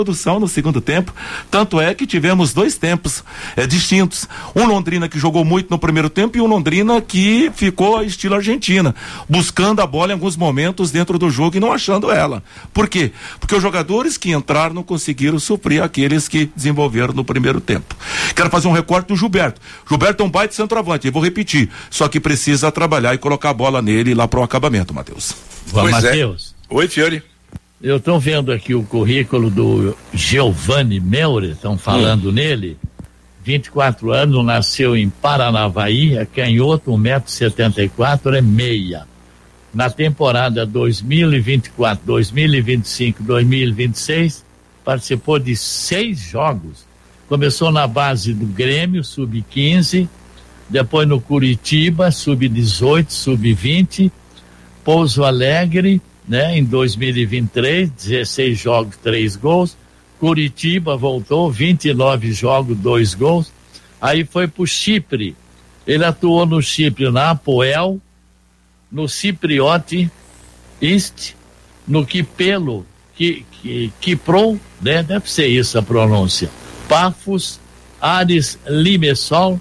produção no segundo tempo, tanto é que tivemos dois tempos distintos, um Londrina que jogou muito no primeiro tempo e um Londrina que ficou estilo Argentina, buscando a bola em alguns momentos dentro do jogo e não achando ela. Por quê? Porque os jogadores que entraram não conseguiram suprir aqueles que desenvolveram no primeiro tempo. Quero fazer um recorte do Gilberto. Gilberto é um baita centroavante, eu vou repetir, só que precisa trabalhar e colocar a bola nele lá pro acabamento, Matheus. Vamos, Matheus. Oi, Fiore. Eu estou vendo aqui o currículo do Giovanni Meurer, estão falando nele, 24 anos, nasceu em Paranavaí, é canhoto, 1,74 m, é meia. Na temporada 2024, 2025, 2026, participou de 6 jogos. Começou na base do Grêmio, sub-15, depois no Curitiba, sub-18, sub-20, Pouso Alegre, né, em 2023, 16 jogos, 3 gols. Curitiba voltou, 29 jogos, 2 gols. Aí foi pro Chipre. Ele atuou no Chipre, na Apoel, no Cipriote East, no Kipelo, Kipro, né? Deve ser isso a pronúncia. Pafos, Ares Limesol,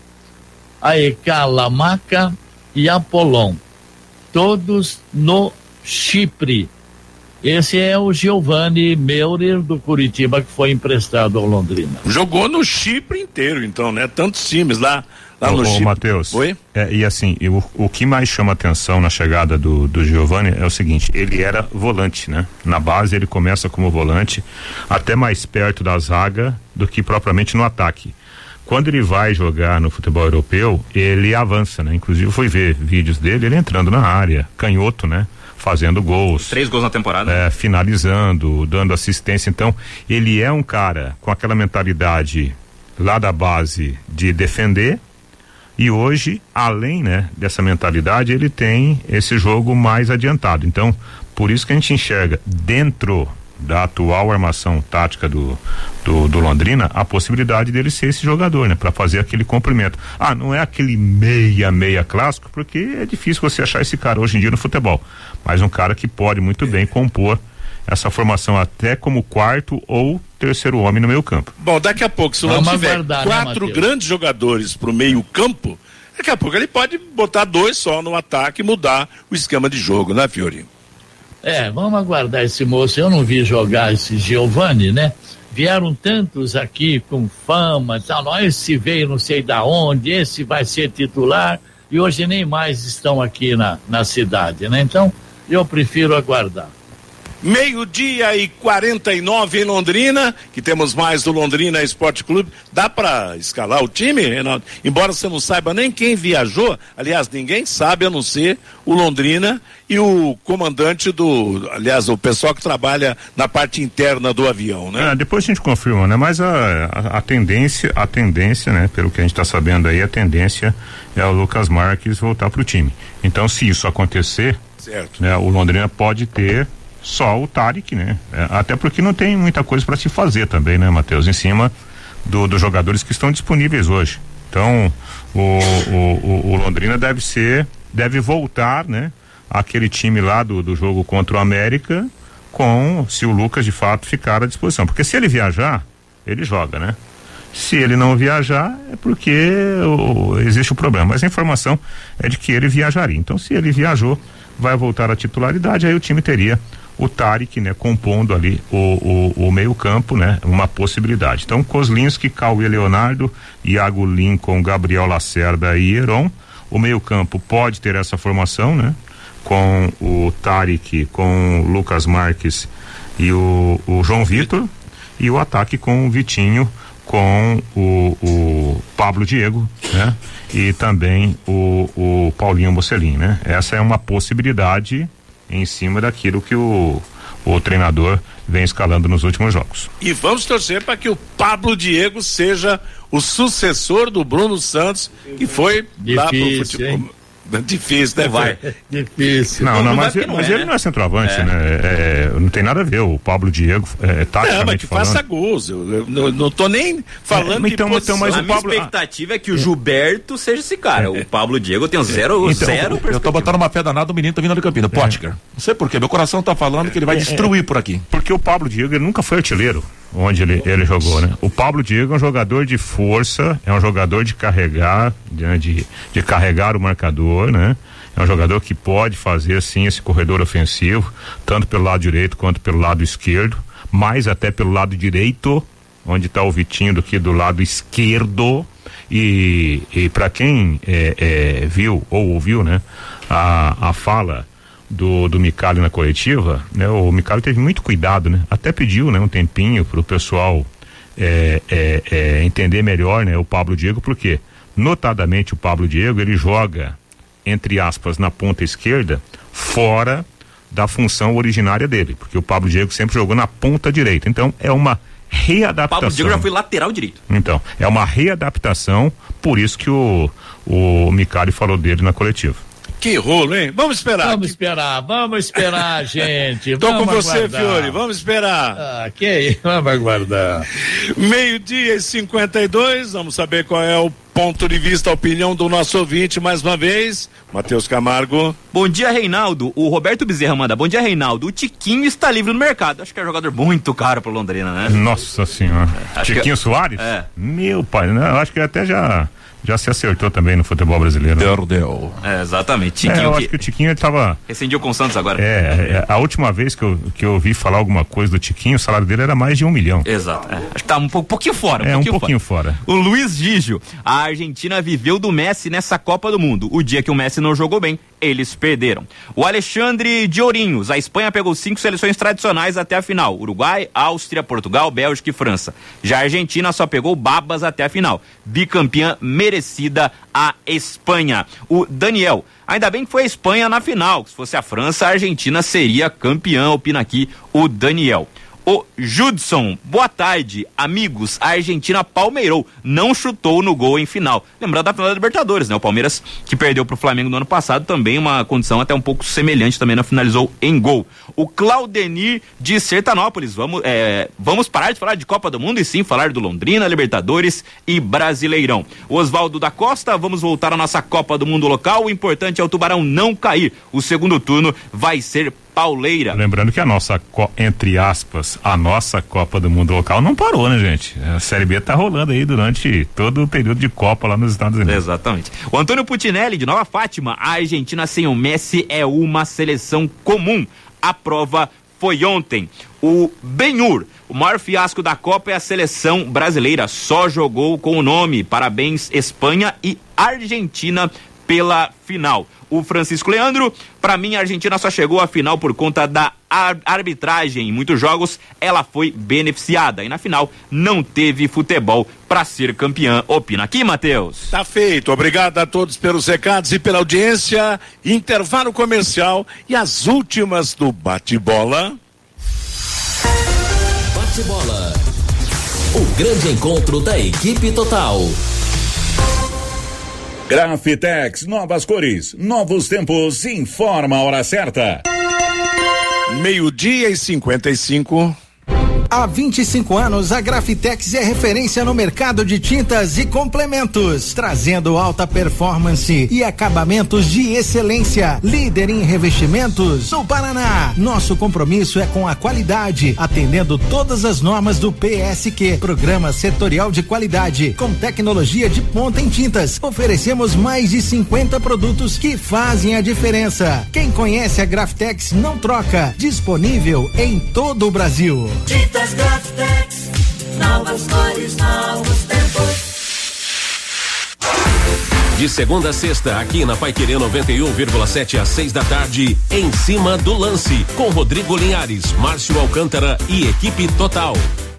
Aekalamaca e Apolon. Todos no Chipre. Esse é o Giovanni Meurer do Curitiba, que foi emprestado ao Londrina. Jogou no Chipre inteiro, então, né? Tantos times lá no Chipre. Matheus. Oi? E assim, o que mais chama atenção na chegada do Giovanni é o seguinte, ele era volante, né? Na base ele começa como volante, até mais perto da zaga do que propriamente no ataque. Quando ele vai jogar no futebol europeu, ele avança, né? Inclusive fui ver vídeos dele, ele entrando na área, canhoto, né? Fazendo gols. 3 gols na temporada. Finalizando, dando assistência. Então, ele é um cara com aquela mentalidade lá da base de defender, e hoje, além, né, dessa mentalidade, ele tem esse jogo mais adiantado. Então, por isso que a gente enxerga dentro da atual armação tática do Londrina, a possibilidade dele ser esse jogador, né? Para fazer aquele complemento. Não é aquele meia clássico, porque é difícil você achar esse cara hoje em dia no futebol, mas um cara que pode muito bem compor essa formação até como quarto ou terceiro homem no meio campo. Bom, daqui a pouco, se não tiver 4 grandes jogadores pro meio campo, daqui a pouco ele pode botar 2 só no ataque e mudar o esquema de jogo, né, Fiori? Vamos aguardar esse moço. Eu não vi jogar esse Giovanni, né? Vieram tantos aqui com fama e tal. Esse veio não sei da onde, esse vai ser titular, e hoje nem mais estão aqui na cidade, né? Então, eu prefiro aguardar. 12:49 em Londrina, que temos mais do Londrina Esporte Clube. Dá pra escalar o time, Renato? Embora você não saiba nem quem viajou, aliás, ninguém sabe a não ser o Londrina e o comandante o pessoal que trabalha na parte interna do avião, né? Depois a gente confirma, né? Mas a tendência, né? Pelo que a gente tá sabendo aí, a tendência é o Lucas Marques voltar pro time. Então, se isso acontecer, certo, né? O Londrina pode ter só o Tarek, né? Até porque não tem muita coisa para se fazer também, né, Matheus? Em cima dos jogadores que estão disponíveis hoje. Então, o Londrina deve voltar, né? Aquele time lá do jogo contra o América, se o Lucas de fato ficar à disposição. Porque se ele viajar, ele joga, né? Se ele não viajar, é porque existe o problema. Mas a informação é de que ele viajaria. Então, se ele viajou, vai voltar à titularidade, aí o time teria o Tarek, né, compondo ali o meio campo, né, uma possibilidade. Então, Kozlinski, Cauê Leonardo, Iago Lincoln, Gabriel Lacerda e Heron. O meio campo pode ter essa formação, né, com o Tarek, com o Lucas Marques e o João Vitor, e o ataque com o Vitinho, com o Pablo Diego, né, e também o Paulinho Mocelin, né. Essa é uma possibilidade em cima daquilo que o treinador vem escalando nos últimos jogos. E vamos torcer para que o Pablo Diego seja o sucessor do Bruno Santos, que foi lá pro futebol. Hein? Difícil, né? Vai. Difícil. Não, mas ele não é centroavante, né? Não tem nada a ver. O Pablo Diego, taticamente mas que falando, faça gols. Eu não tô nem falando então, mas a minha expectativa é que o Gilberto seja esse cara. O Pablo Diego eu tenho zero eu tô botando uma fé danada, o menino tá vindo de Campinas, Potker. Não sei porquê, meu coração tá falando que ele vai destruir por aqui. Porque o Pablo Diego, ele nunca foi artilheiro. onde ele jogou, né? O Pablo Diego é um jogador de força, é um jogador de carregar, de carregar o marcador, né? É um jogador que pode fazer sim esse corredor ofensivo, tanto pelo lado direito quanto pelo lado esquerdo, mais até pelo lado direito, onde está o Vitinho do que do lado esquerdo. E para quem viu ou ouviu, né, a fala do Micali na coletiva, né, o Micali teve muito cuidado, né, até pediu, né, um tempinho pro pessoal entender melhor, né, o Pablo Diego, porque notadamente o Pablo Diego ele joga, entre aspas, na ponta esquerda, fora da função originária dele, porque o Pablo Diego sempre jogou na ponta direita, então é uma readaptação. Pablo Diego já foi lateral direito. Então, é uma readaptação, por isso que o Micali falou dele na coletiva. Que rolo, hein? Vamos esperar, gente. Tô com você, Fiore, vamos esperar. Vamos aguardar. 12:52, vamos saber qual é o ponto de vista, a opinião do nosso ouvinte, mais uma vez, Matheus Camargo. Bom dia, Reinaldo. O Roberto Bezerra manda, bom dia, Reinaldo. O Tiquinho está livre no mercado. Acho que é um jogador muito caro pro Londrina, né? Nossa senhora. Tiquinho Soares? Meu pai, né? Eu acho que até já se acertou também no futebol brasileiro. Deu. Exatamente. Tiquinho, eu acho que o Tiquinho ele tava... Rescindiu com o Santos agora. A última vez que eu ouvi falar alguma coisa do Tiquinho, o salário dele era mais de 1 milhão. Exato. Acho que tá um pouquinho fora. Um pouquinho fora. O Luiz Gigio, a Argentina viveu do Messi nessa Copa do Mundo. O dia que o Messi não jogou bem, eles perderam. O Alexandre de Ourinhos, a Espanha pegou 5 seleções tradicionais até a final: Uruguai, Áustria, Portugal, Bélgica e França. Já a Argentina só pegou babas até a final. Bicampeã merecida a Espanha. O Daniel, ainda bem que foi a Espanha na final, se fosse a França, a Argentina seria campeã, opina aqui o Daniel. O Judson, boa tarde, amigos. A Argentina palmeirou, não chutou no gol em final. Lembrando da final da Libertadores, né? O Palmeiras, que perdeu pro Flamengo no ano passado, também uma condição até um pouco semelhante, também não finalizou em gol. O Claudenir de Sertanópolis, vamos parar de falar de Copa do Mundo e sim falar do Londrina, Libertadores e Brasileirão. O Oswaldo da Costa, vamos voltar à nossa Copa do Mundo local. O importante é o Tubarão não cair. O segundo turno vai ser pauleira. Lembrando que a nossa, entre aspas, a nossa Copa do Mundo local não parou, né, gente? A Série B tá rolando aí durante todo o período de Copa lá nos Estados Unidos. Exatamente. O Antônio Putinelli, de Nova Fátima, a Argentina sem o Messi é uma seleção comum. A prova foi ontem. O Benhur, o maior fiasco da Copa é a seleção brasileira, só jogou com o nome. Parabéns, Espanha e Argentina pela final. O Francisco Leandro, pra mim a Argentina só chegou à final por conta da arbitragem. Em muitos jogos ela foi beneficiada e na final não teve futebol pra ser campeã. Opina aqui, Matheus. Tá feito. Obrigado a todos pelos recados e pela audiência. Intervalo comercial e as últimas do bate-bola. Bate-bola. O grande encontro da equipe total. Grafitex, novas cores, novos tempos, informa a hora certa. 12:55. Há 25 anos, a Grafitex é referência no mercado de tintas e complementos, trazendo alta performance e acabamentos de excelência. Líder em revestimentos no Paraná. Nosso compromisso é com a qualidade, atendendo todas as normas do PSQ, Programa Setorial de Qualidade, com tecnologia de ponta em tintas. Oferecemos mais de 50 produtos que fazem a diferença. Quem conhece a Grafitex não troca. Disponível em todo o Brasil. Grafitex, novas cores, novos tempos. De segunda a sexta, aqui na Paiquerê 91,7 às 6 da tarde, Em Cima do Lance, com Rodrigo Linhares, Márcio Alcântara e equipe total.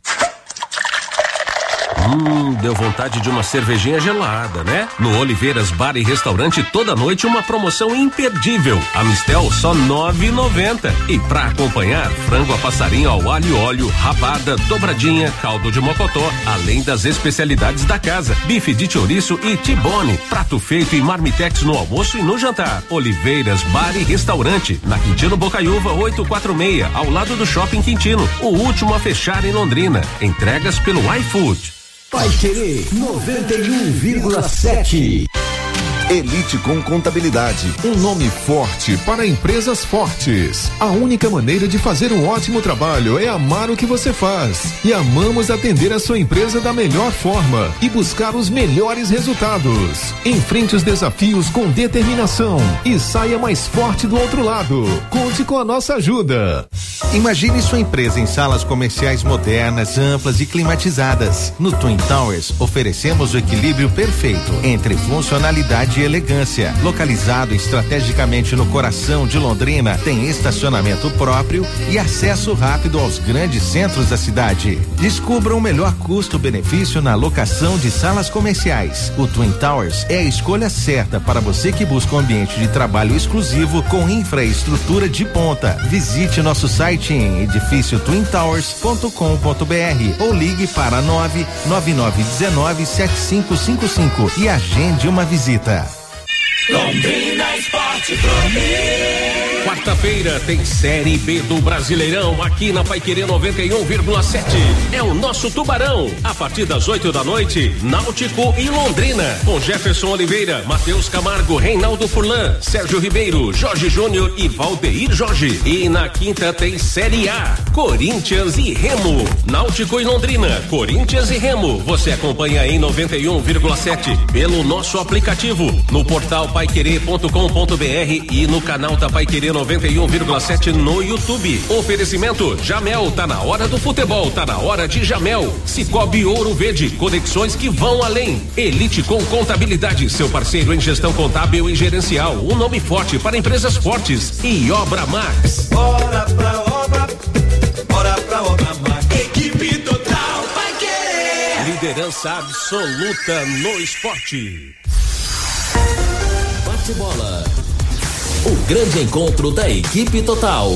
Deu vontade de uma cervejinha gelada, né? No Oliveiras Bar e Restaurante, toda noite uma promoção imperdível. A Mistel só R$9,90. E pra acompanhar, frango a passarinho ao alho e óleo, rabada, dobradinha, caldo de mocotó, além das especialidades da casa, bife de chouriço e tibone, prato feito e marmitex no almoço e no jantar. Oliveiras Bar e Restaurante, na Quintino Bocaiúva 846, ao lado do Shopping Quintino, o último a fechar em Londrina. Entregas pelo iFood. Paiquerê 91,7. Elite com Contabilidade, um nome forte para empresas fortes. A única maneira de fazer um ótimo trabalho é amar o que você faz. E amamos atender a sua empresa da melhor forma e buscar os melhores resultados. Enfrente os desafios com determinação e saia mais forte do outro lado. Conte com a nossa ajuda. Imagine sua empresa em salas comerciais modernas, amplas e climatizadas. No Twin Towers, oferecemos o equilíbrio perfeito entre funcionalidade e elegância. Localizado estrategicamente no coração de Londrina, tem estacionamento próprio e acesso rápido aos grandes centros da cidade. Descubra o melhor custo-benefício na locação de salas comerciais. O Twin Towers é a escolha certa para você que busca um ambiente de trabalho exclusivo com infraestrutura de ponta. Visite nosso site em edifíciotwintowers.com.br ou ligue para 999197555 e agende uma visita. Londrina Esporte Clube. Quarta-feira tem Série B do Brasileirão aqui na Paiquerê 91,7. É o nosso Tubarão. A partir das 8 da noite, Náutico e Londrina. Com Jefferson Oliveira, Matheus Camargo, Reinaldo Furlan, Sérgio Ribeiro, Jorge Júnior e Valdeir Jorge. E na quinta tem Série A, Corinthians e Remo. Náutico e Londrina, Corinthians e Remo. Você acompanha em 91,7 pelo nosso aplicativo, no portal paiquerê.com.br e no canal da Paiquerê 91,7 no YouTube. Oferecimento Jamel, tá na hora do futebol, tá na hora de Jamel. Cicobi Ouro Verde, conexões que vão além. Elite com Contabilidade, seu parceiro em gestão contábil e gerencial, um nome forte para empresas fortes. E Obra Max. Bora pra obra Max. Equipe total vai querer. Liderança absoluta no esporte. Bate-bola. O grande encontro da equipe total.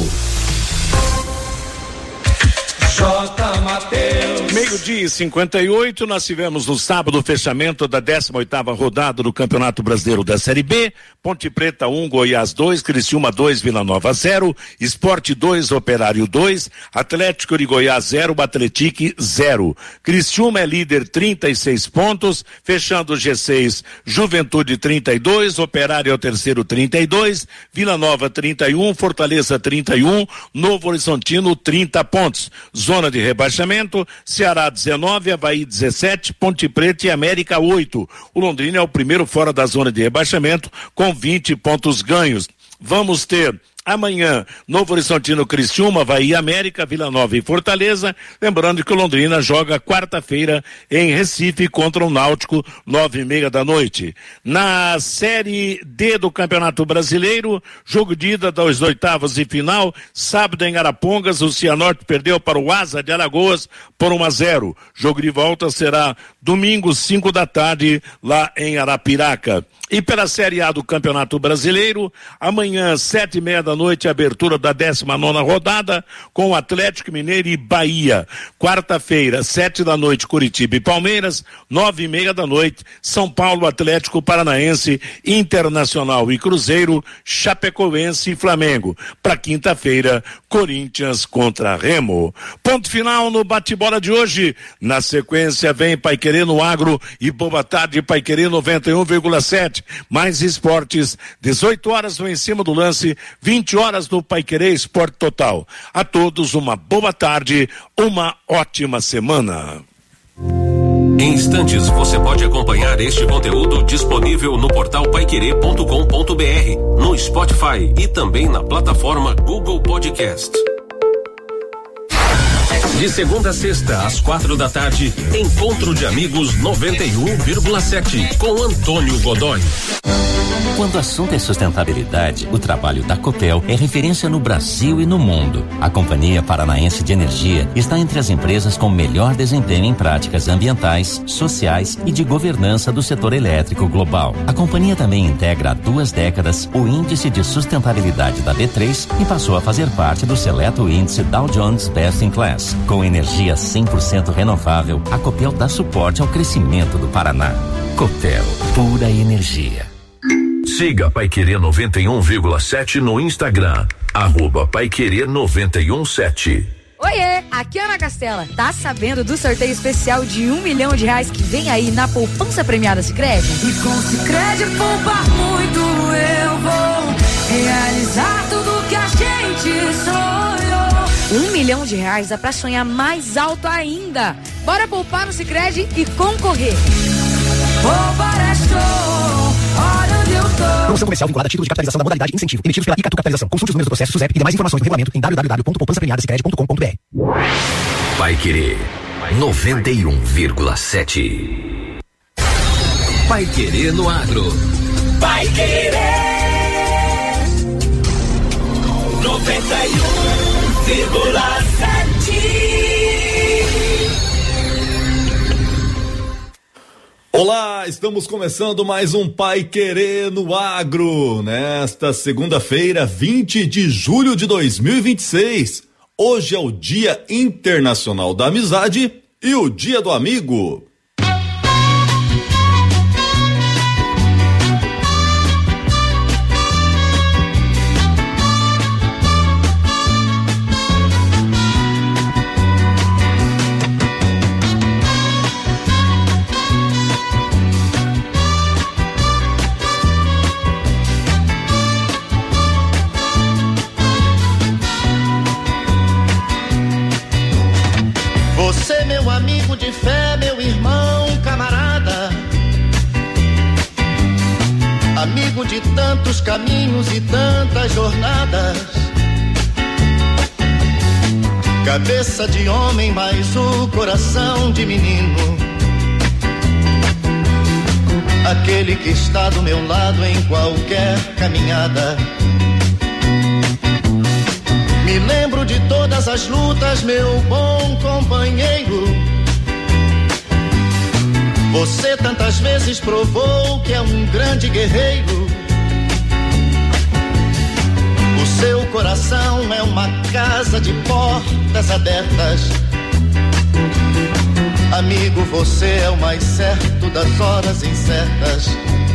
J. Mateus. 12:58, nós tivemos no sábado o fechamento da 18ª rodada do Campeonato Brasileiro da Série B. Ponte Preta 1, Goiás 2, Criciúma 2, Vila Nova 0, Sport 2, Operário 2, Atlético de Goiás 0, Atletique 0. Criciúma é líder 36 pontos, fechando o G6, Juventude 32, Operário é o terceiro 32, Vila Nova 31, Fortaleza 31, Novo Horizontino 30 pontos. Zona de rebaixamento, Ceará 19, Avaí 17, Ponte Preta e América 8. O Londrina é o primeiro fora da zona de rebaixamento com 20 pontos ganhos. Vamos ter amanhã, Novo Horizontino, Criciúma, Avaí, América, Vila Nova e Fortaleza. Lembrando que o Londrina joga quarta-feira em Recife contra o Náutico, 9:30 da noite. Na Série D do Campeonato Brasileiro, jogo de ida das oitavas de final, sábado em Arapongas, o Cianorte perdeu para o Asa de Alagoas por 1-0. Jogo de volta será domingo, 5 da tarde, lá em Arapiraca. E pela Série A do Campeonato Brasileiro, amanhã, 7:30 da noite, abertura da 19ª rodada, com Atlético Mineiro e Bahia. Quarta-feira, 7 da noite, Curitiba e Palmeiras, 9:30 da noite, São Paulo, Atlético Paranaense, Internacional e Cruzeiro, Chapecoense e Flamengo. Para quinta-feira, Corinthians contra Remo. Ponto final no bate-bola de hoje. Na sequência, vem Paiquerê no Agro e Boa Tarde Paiquerê 91,7. Mais esportes, 18 horas no Em Cima do Lance, 20 horas no Paiquerê Esporte Total. A todos uma boa tarde, uma ótima semana. Em instantes você pode acompanhar este conteúdo disponível no portal paiquerê.com.br, no Spotify e também na plataforma Google Podcast. De segunda a sexta, às 4 da tarde, Encontro de Amigos 91,7, com Antônio Godoy. Quando o assunto é sustentabilidade, o trabalho da Copel é referência no Brasil e no mundo. A Companhia Paranaense de Energia está entre as empresas com melhor desempenho em práticas ambientais, sociais e de governança do setor elétrico global. A companhia também integra há 2 décadas o Índice de Sustentabilidade da B3 e passou a fazer parte do seleto índice Dow Jones Best in Class. Com energia 100% renovável, a Copel dá suporte ao crescimento do Paraná. Copel, pura energia. Siga Paiquerê 91,7 no Instagram, @Paiquerê 91,7. Oiê, aqui é Ana Castela. Tá sabendo do sorteio especial de R$1 milhão que vem aí na poupança premiada Sicredi? E com Sicredi poupar muito eu vou realizar tudo que a gente sonhou. R$1 milhão dá pra sonhar mais alto ainda. Bora poupar no Sicredi e concorrer. Poupar é show, olha onde eu tô. Promoção comercial vinculada a título de capitalização da modalidade incentivo, emitidos pela Icatu Capitalização. Consulte os números do processo SUSEP e demais informações no regulamento em www.poupançapremiadasicredi.com.br. Paiquerê 91,7. Paiquerê no agro. Paiquerê 91,7. Olá, estamos começando mais um Paiquerê no Agro, nesta segunda-feira, 20 de julho de 2026. Hoje é o Dia Internacional da Amizade e o Dia do Amigo. De fé, meu irmão, camarada, amigo de tantos caminhos e tantas jornadas, cabeça de homem, mas o coração de menino, aquele que está do meu lado em qualquer caminhada. Me lembro de todas as lutas, meu bom companheiro. Você tantas vezes provou que é um grande guerreiro. O seu coração é uma casa de portas abertas. Amigo, você é o mais certo das horas incertas.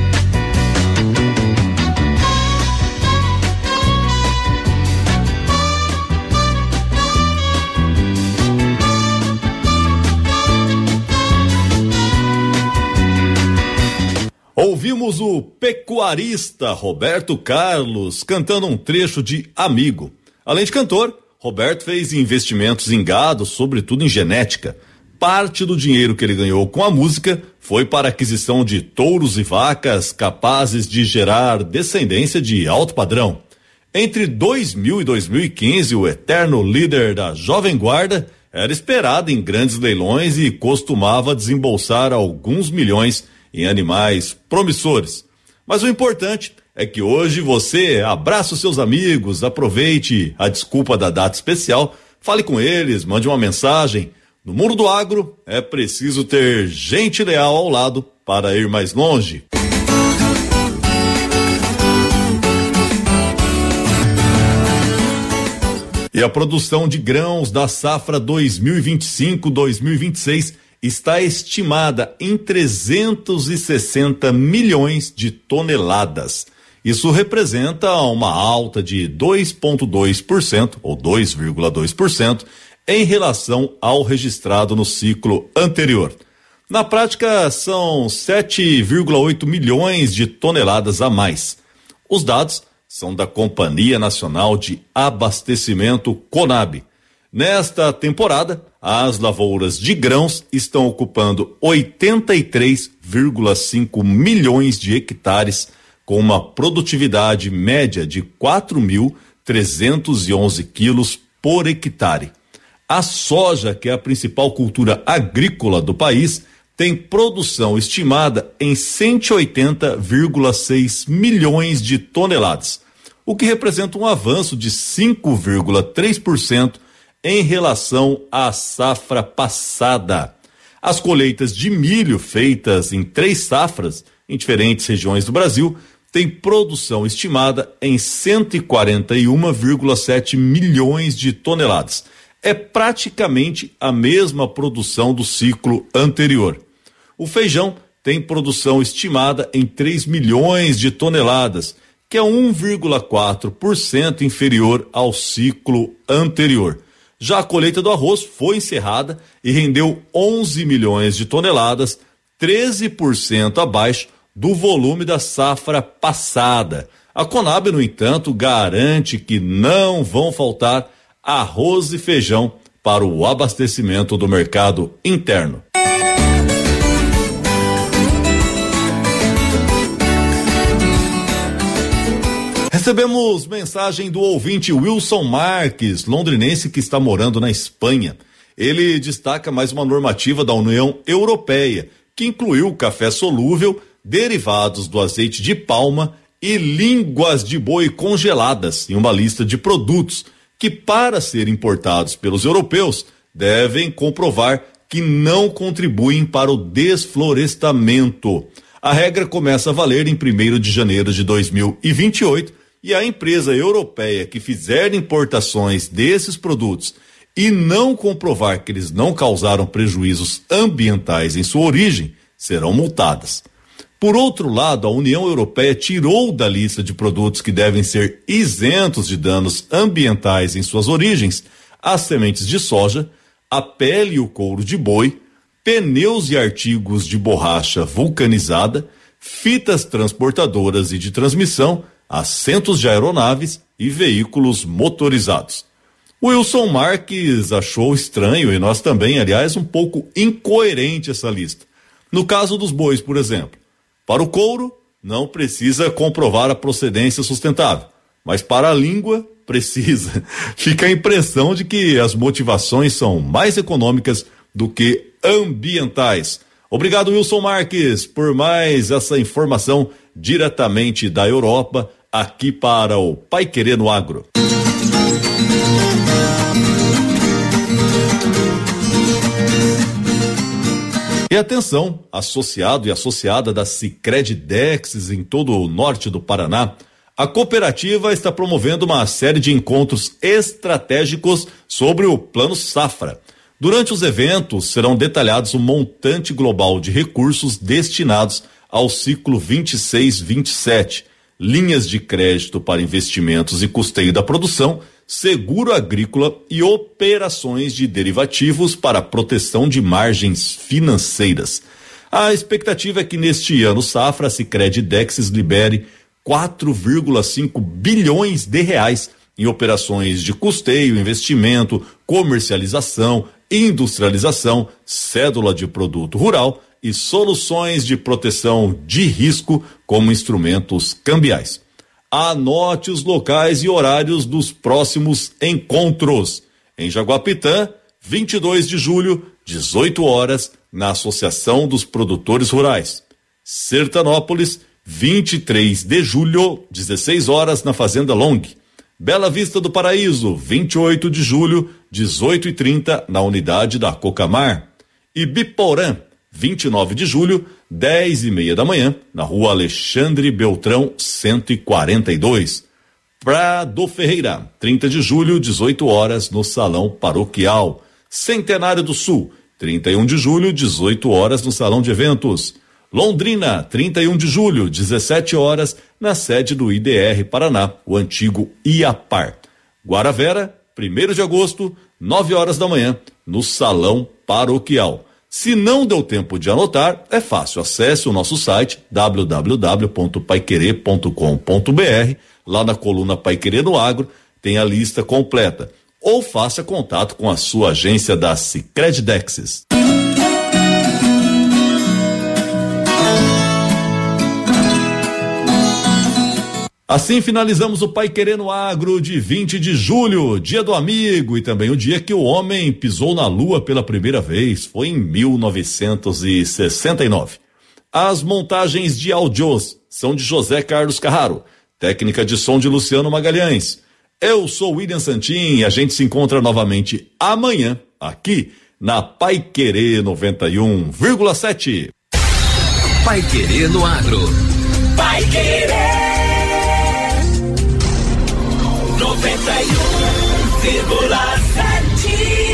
Ouvimos o pecuarista Roberto Carlos cantando um trecho de Amigo. Além de cantor, Roberto fez investimentos em gado, sobretudo em genética. Parte do dinheiro que ele ganhou com a música foi para a aquisição de touros e vacas capazes de gerar descendência de alto padrão. Entre 2000 e 2015, o eterno líder da Jovem Guarda era esperado em grandes leilões e costumava desembolsar alguns milhões em animais promissores. Mas o importante é que hoje você abraça os seus amigos, aproveite a desculpa da data especial, fale com eles, mande uma mensagem. No mundo do agro é preciso ter gente leal ao lado para ir mais longe. E a produção de grãos da safra 2025-2026 está estimada em 360 milhões de toneladas. Isso representa uma alta de 2,2% ou 2,2% em relação ao registrado no ciclo anterior. Na prática, são 7,8 milhões de toneladas a mais. Os dados são da Companhia Nacional de Abastecimento, Conab. Nesta temporada, as lavouras de grãos estão ocupando 83,5 milhões de hectares, com uma produtividade média de 4.311 quilos por hectare. A soja, que é a principal cultura agrícola do país, tem produção estimada em 180,6 milhões de toneladas, o que representa um avanço de 5,3% em relação à safra passada. As colheitas de milho feitas em 3 safras em diferentes regiões do Brasil têm produção estimada em 141,7 milhões de toneladas. É praticamente a mesma produção do ciclo anterior. O feijão tem produção estimada em 3 milhões de toneladas, que é 1,4% inferior ao ciclo anterior. Já a colheita do arroz foi encerrada e rendeu 11 milhões de toneladas, 13% abaixo do volume da safra passada. A Conab, no entanto, garante que não vão faltar arroz e feijão para o abastecimento do mercado interno. Recebemos mensagem do ouvinte Wilson Marques, londrinense que está morando na Espanha. Ele destaca mais uma normativa da União Europeia, que incluiu o café solúvel, derivados do azeite de palma e línguas de boi congeladas em uma lista de produtos que, para serem importados pelos europeus, devem comprovar que não contribuem para o desflorestamento. A regra começa a valer em 1º de janeiro de 2028 e a empresa europeia que fizer importações desses produtos e não comprovar que eles não causaram prejuízos ambientais em sua origem, serão multadas. Por outro lado, a União Europeia tirou da lista de produtos que devem ser isentos de danos ambientais em suas origens as sementes de soja, a pele e o couro de boi, pneus e artigos de borracha vulcanizada, fitas transportadoras e de transmissão, assentos de aeronaves e veículos motorizados. Wilson Marques achou estranho, e nós também, aliás, um pouco incoerente essa lista. No caso dos bois, por exemplo, para o couro, não precisa comprovar a procedência sustentável, mas para a língua, precisa. Fica a impressão de que as motivações são mais econômicas do que ambientais. Obrigado, Wilson Marques, por mais essa informação diretamente da Europa, aqui para o Paiquerê no Agro. E atenção, associado e associada da Sicredi Dexis em todo o norte do Paraná, a cooperativa está promovendo uma série de encontros estratégicos sobre o Plano Safra. Durante os eventos serão detalhados o montante global de recursos destinados ao ciclo 26-27, linhas de crédito para investimentos e custeio da produção, seguro agrícola e operações de derivativos para proteção de margens financeiras. A expectativa é que neste ano Safra, a Sicredi Dexis libere 4,5 bilhões de reais em operações de custeio, investimento, comercialização, industrialização, cédula de produto rural e soluções de proteção de risco como instrumentos cambiais. Anote os locais e horários dos próximos encontros. Em Jaguapitã, 22 de julho, 18 horas, na Associação dos Produtores Rurais. Sertanópolis, 23 de julho, 16 horas, na Fazenda Long. Bela Vista do Paraíso, 28 de julho, 18h30, na unidade da Cocamar. Ibiporã, 29 de julho, 10h30 da manhã, na Rua Alexandre Beltrão, 142. Prado Ferreira, 30 de julho, 18 horas, no Salão Paroquial. Centenário do Sul, 31 de julho, 18 horas, no Salão de Eventos. Londrina, 31 de julho, 17 horas, na sede do IDR Paraná, o antigo IAPAR. Guaravera, 1º de agosto, 9 horas da manhã, no Salão Paroquial. Se não deu tempo de anotar, é fácil. Acesse o nosso site www.paiquerê.com.br. Lá na coluna Paiquerê no Agro tem a lista completa. Ou faça contato com a sua agência da Sicredi Dexis. Assim finalizamos o Paiquerê no Agro de 20 de julho, dia do amigo e também o dia que o homem pisou na lua pela primeira vez, foi em 1969. As montagens de áudios são de José Carlos Carraro, técnica de som de Luciano Magalhães. Eu sou William Santin e a gente se encontra novamente amanhã, aqui na Paiquerê 91,7. Paiquerê no Agro. Paiquerê 91,7.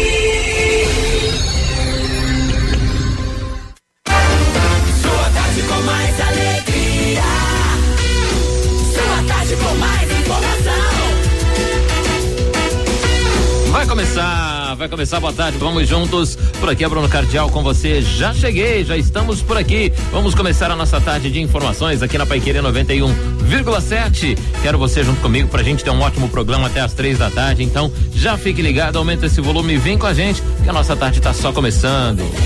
Sua tarde com mais alegria. Sua tarde com mais informação. Vai começar vai começar, boa tarde, vamos juntos. Por aqui é Bruno Cardial com você, já cheguei, já estamos por aqui. Vamos começar a nossa tarde de informações aqui na Paiquerê 91,7. Quero você junto comigo pra gente ter um ótimo programa até as 3 da tarde, então já fique ligado, aumenta esse volume e vem com a gente, que a nossa tarde tá só começando. 91,7.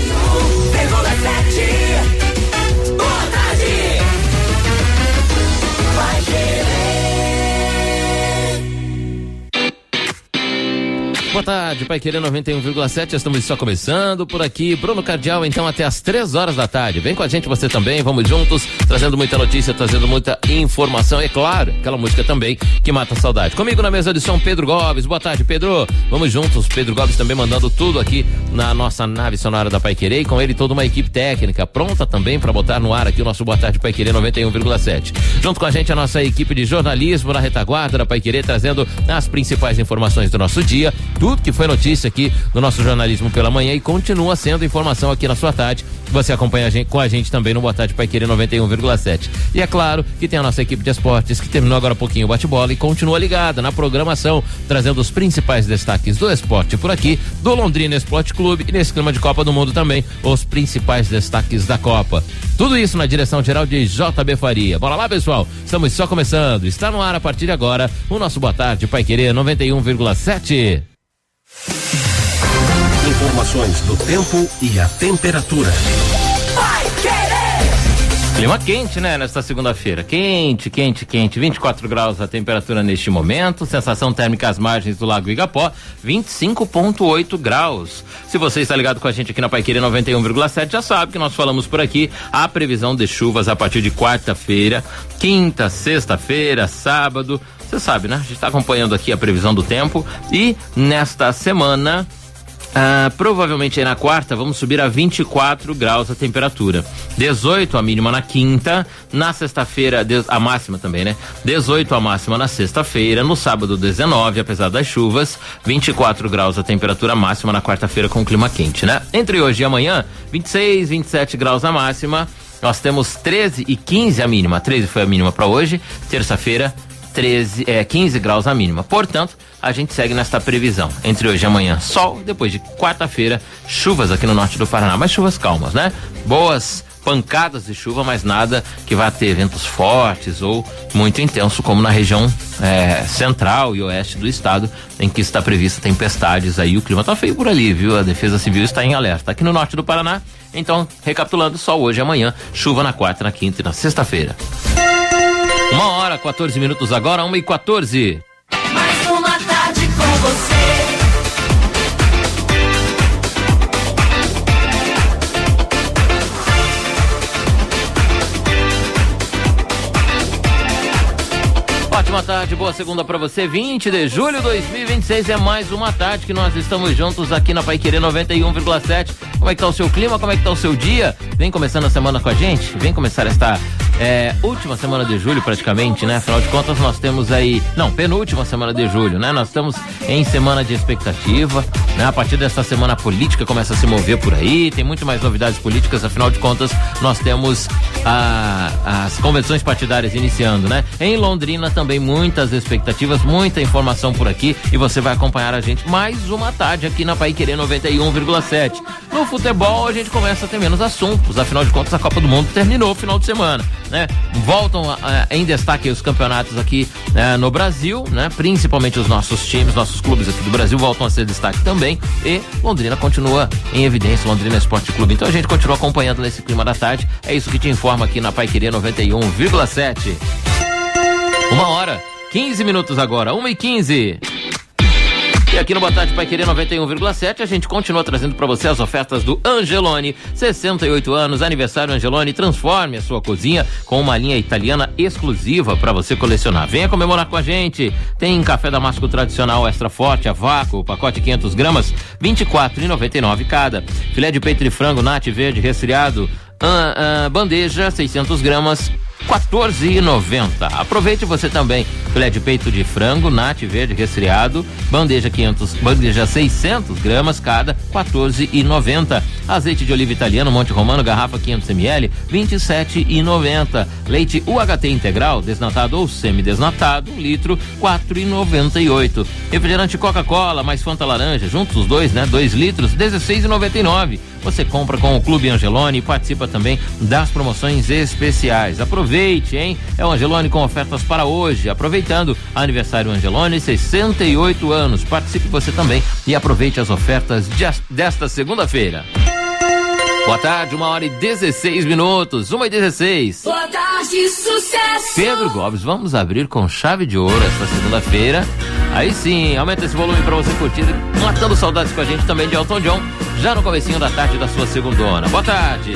Boa tarde, Paiquerê 91,7, estamos só começando por aqui, Bruno Cardial, então até as 3 horas da tarde, vem com a gente você também, vamos juntos, trazendo muita notícia, trazendo muita informação, é claro, aquela música também que mata a saudade. Comigo na mesa de som, Pedro Gomes, boa tarde, Pedro, vamos juntos, Pedro Gomes também mandando tudo aqui na nossa nave sonora da Paiquerê, e com ele toda uma equipe técnica, pronta também para botar no ar aqui o nosso Boa Tarde Paiquerê 91,7. Junto com a gente a nossa equipe de jornalismo na retaguarda da Paiquerê, trazendo as principais informações do nosso dia, tudo que foi notícia aqui no nosso jornalismo pela manhã e continua sendo informação aqui na sua tarde. Você acompanha com a gente também no Boa Tarde Paiquerê 91,7. E é claro que tem a nossa equipe de esportes que terminou agora há pouquinho o bate-bola e continua ligada na programação, trazendo os principais destaques do esporte por aqui, do Londrina Esporte Clube e nesse clima de Copa do Mundo também, os principais destaques da Copa. Tudo isso na direção geral de JB Faria. Bora lá, pessoal, estamos só começando. Está no ar a partir de agora o nosso Boa Tarde Paiquerê 91,7. Informações do tempo e a temperatura. Clima quente, né, nesta segunda-feira. Quente, 24 graus a temperatura neste momento, sensação térmica às margens do Lago Igapó, 25,8 graus. Se você está ligado com a gente aqui na Paiquerê 91,7, já sabe que nós falamos por aqui a previsão de chuvas a partir de quarta-feira, quinta, sexta-feira, sábado. Você sabe, né? A gente está acompanhando aqui a previsão do tempo e nesta semana, provavelmente aí na quarta, vamos subir a 24 graus a temperatura. 18 a mínima na quinta, na sexta-feira, a máxima também, né? 18 a máxima na sexta-feira, no sábado 19, apesar das chuvas, 24 graus a temperatura máxima na quarta-feira com clima quente, né? Entre hoje e amanhã, 26, 27 graus a máxima, nós temos 13 e 15 a mínima. 13 foi a mínima para hoje, terça-feira 15 graus a mínima. Portanto, a gente segue nesta previsão. Entre hoje e amanhã, sol, depois de quarta-feira, chuvas aqui no norte do Paraná, mas chuvas calmas, né? Boas pancadas de chuva, mas nada que vá ter ventos fortes ou muito intenso, como na região central e oeste do estado, em que está prevista tempestades aí. O clima tá feio por ali, viu? A Defesa Civil está em alerta. Aqui no norte do Paraná, então, recapitulando, sol hoje e amanhã, chuva na quarta, na quinta e na sexta-feira. 1h, 14 minutos agora, 1h14. Mais uma tarde com você. Ótima tarde, boa segunda pra você, 20 de julho de 2026, é mais uma tarde que nós estamos juntos aqui na Paiquerê 91,7. Como é que tá o seu clima, como é que tá o seu dia? Vem começando a semana com a gente, vem começar esta última semana de julho praticamente, né? Afinal de contas nós temos aí, penúltima semana de julho, né? Nós estamos em semana de expectativa, né? A partir dessa semana a política começa a se mover por aí, tem muito mais novidades políticas, afinal de contas nós temos as convenções partidárias iniciando, né? Em Londrina também muitas expectativas, muita informação por aqui e você vai acompanhar a gente mais uma tarde aqui na Paiquerê 91,7. No futebol a gente começa a ter menos assuntos, afinal de contas a Copa do Mundo terminou o final de semana, né? Voltam em destaque os campeonatos aqui no Brasil, né? Principalmente os nossos times, nossos clubes aqui do Brasil voltam a ser destaque também e Londrina continua em evidência, Londrina Esporte Clube. Então a gente continua acompanhando nesse clima da tarde, é isso que te informa aqui na Paiquerê 91,7. 1h, 15 minutos agora, 1h15. E aqui no Boa Tarde Paiquerê 91,7 a gente continua trazendo para você as ofertas do Angeloni. 68 anos, aniversário Angeloni. Transforme a sua cozinha com uma linha italiana exclusiva para você colecionar. Venha comemorar com a gente. Tem café damasco tradicional extra forte a vácuo, pacote 500 gramas, R$24,99 cada. Filé de peito de frango nati verde resfriado, bandeja 600 gramas, R$14,90. Aproveite você também filé de peito de frango, nate verde resfriado, bandeja 600 gramas cada, 14,90. Azeite de oliva italiano Monte Romano, garrafa 500 ml, 27,90. Leite UHT integral, desnatado ou semidesnatado, 1 litro, 4,98. Refrigerante Coca-Cola mais Fanta laranja, juntos os dois, né? 2 litros, 16,99. Você compra com o Clube Angelone e participa também das promoções especiais. Aproveite, hein? É o Angelone com ofertas para hoje. Aproveitando, aniversário Angelone, 68 anos. Participe você também e aproveite as ofertas desta segunda-feira. Boa tarde, 1h16, 1h16. Boa tarde, sucesso. Pedro Gomes, vamos abrir com chave de ouro esta segunda-feira. Aí sim, aumenta esse volume pra você curtir, matando saudades com a gente também de Elton John, já no comecinho da tarde da sua segundona. Boa tarde.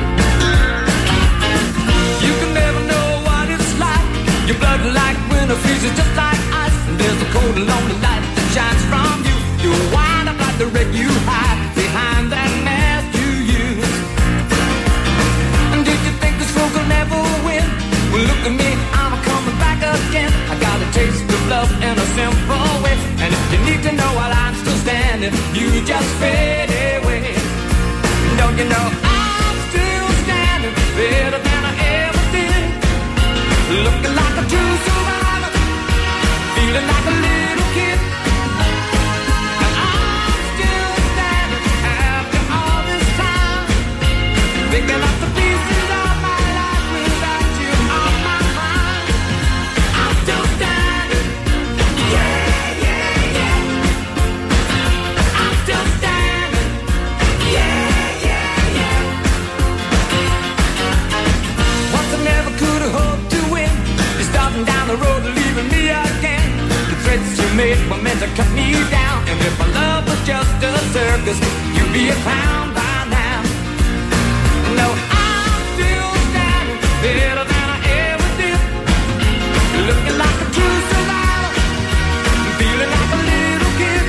You can never know what it's like. Your blood like winter freezes just like ice. And there's a cold and lonely light that shines from you. You wind up like the wreck you hide behind that mask you use. And did you think this fool could never win? Well, look at me, I'm coming back again. I got a taste of love in a simple way. And if you need to know while I'm still standing, you just fade away. Don't you know I'm still standing better than I ever did? Looking like a true survivor, feeling like a little kid. And I'm still standing after all this time, picking up the pieces of my life without you on my mind. I'm still standing, yeah, yeah, yeah. I'm still standing, yeah, yeah, yeah. Once I never could have hoped to win. You're starting down the road and leaving me again. The threats you made were meant to cut me down. And if my love was just a circus, you'd be a clown by now. No, I'm still standing better than I ever did. Looking like a true survivor, feeling like a little kid.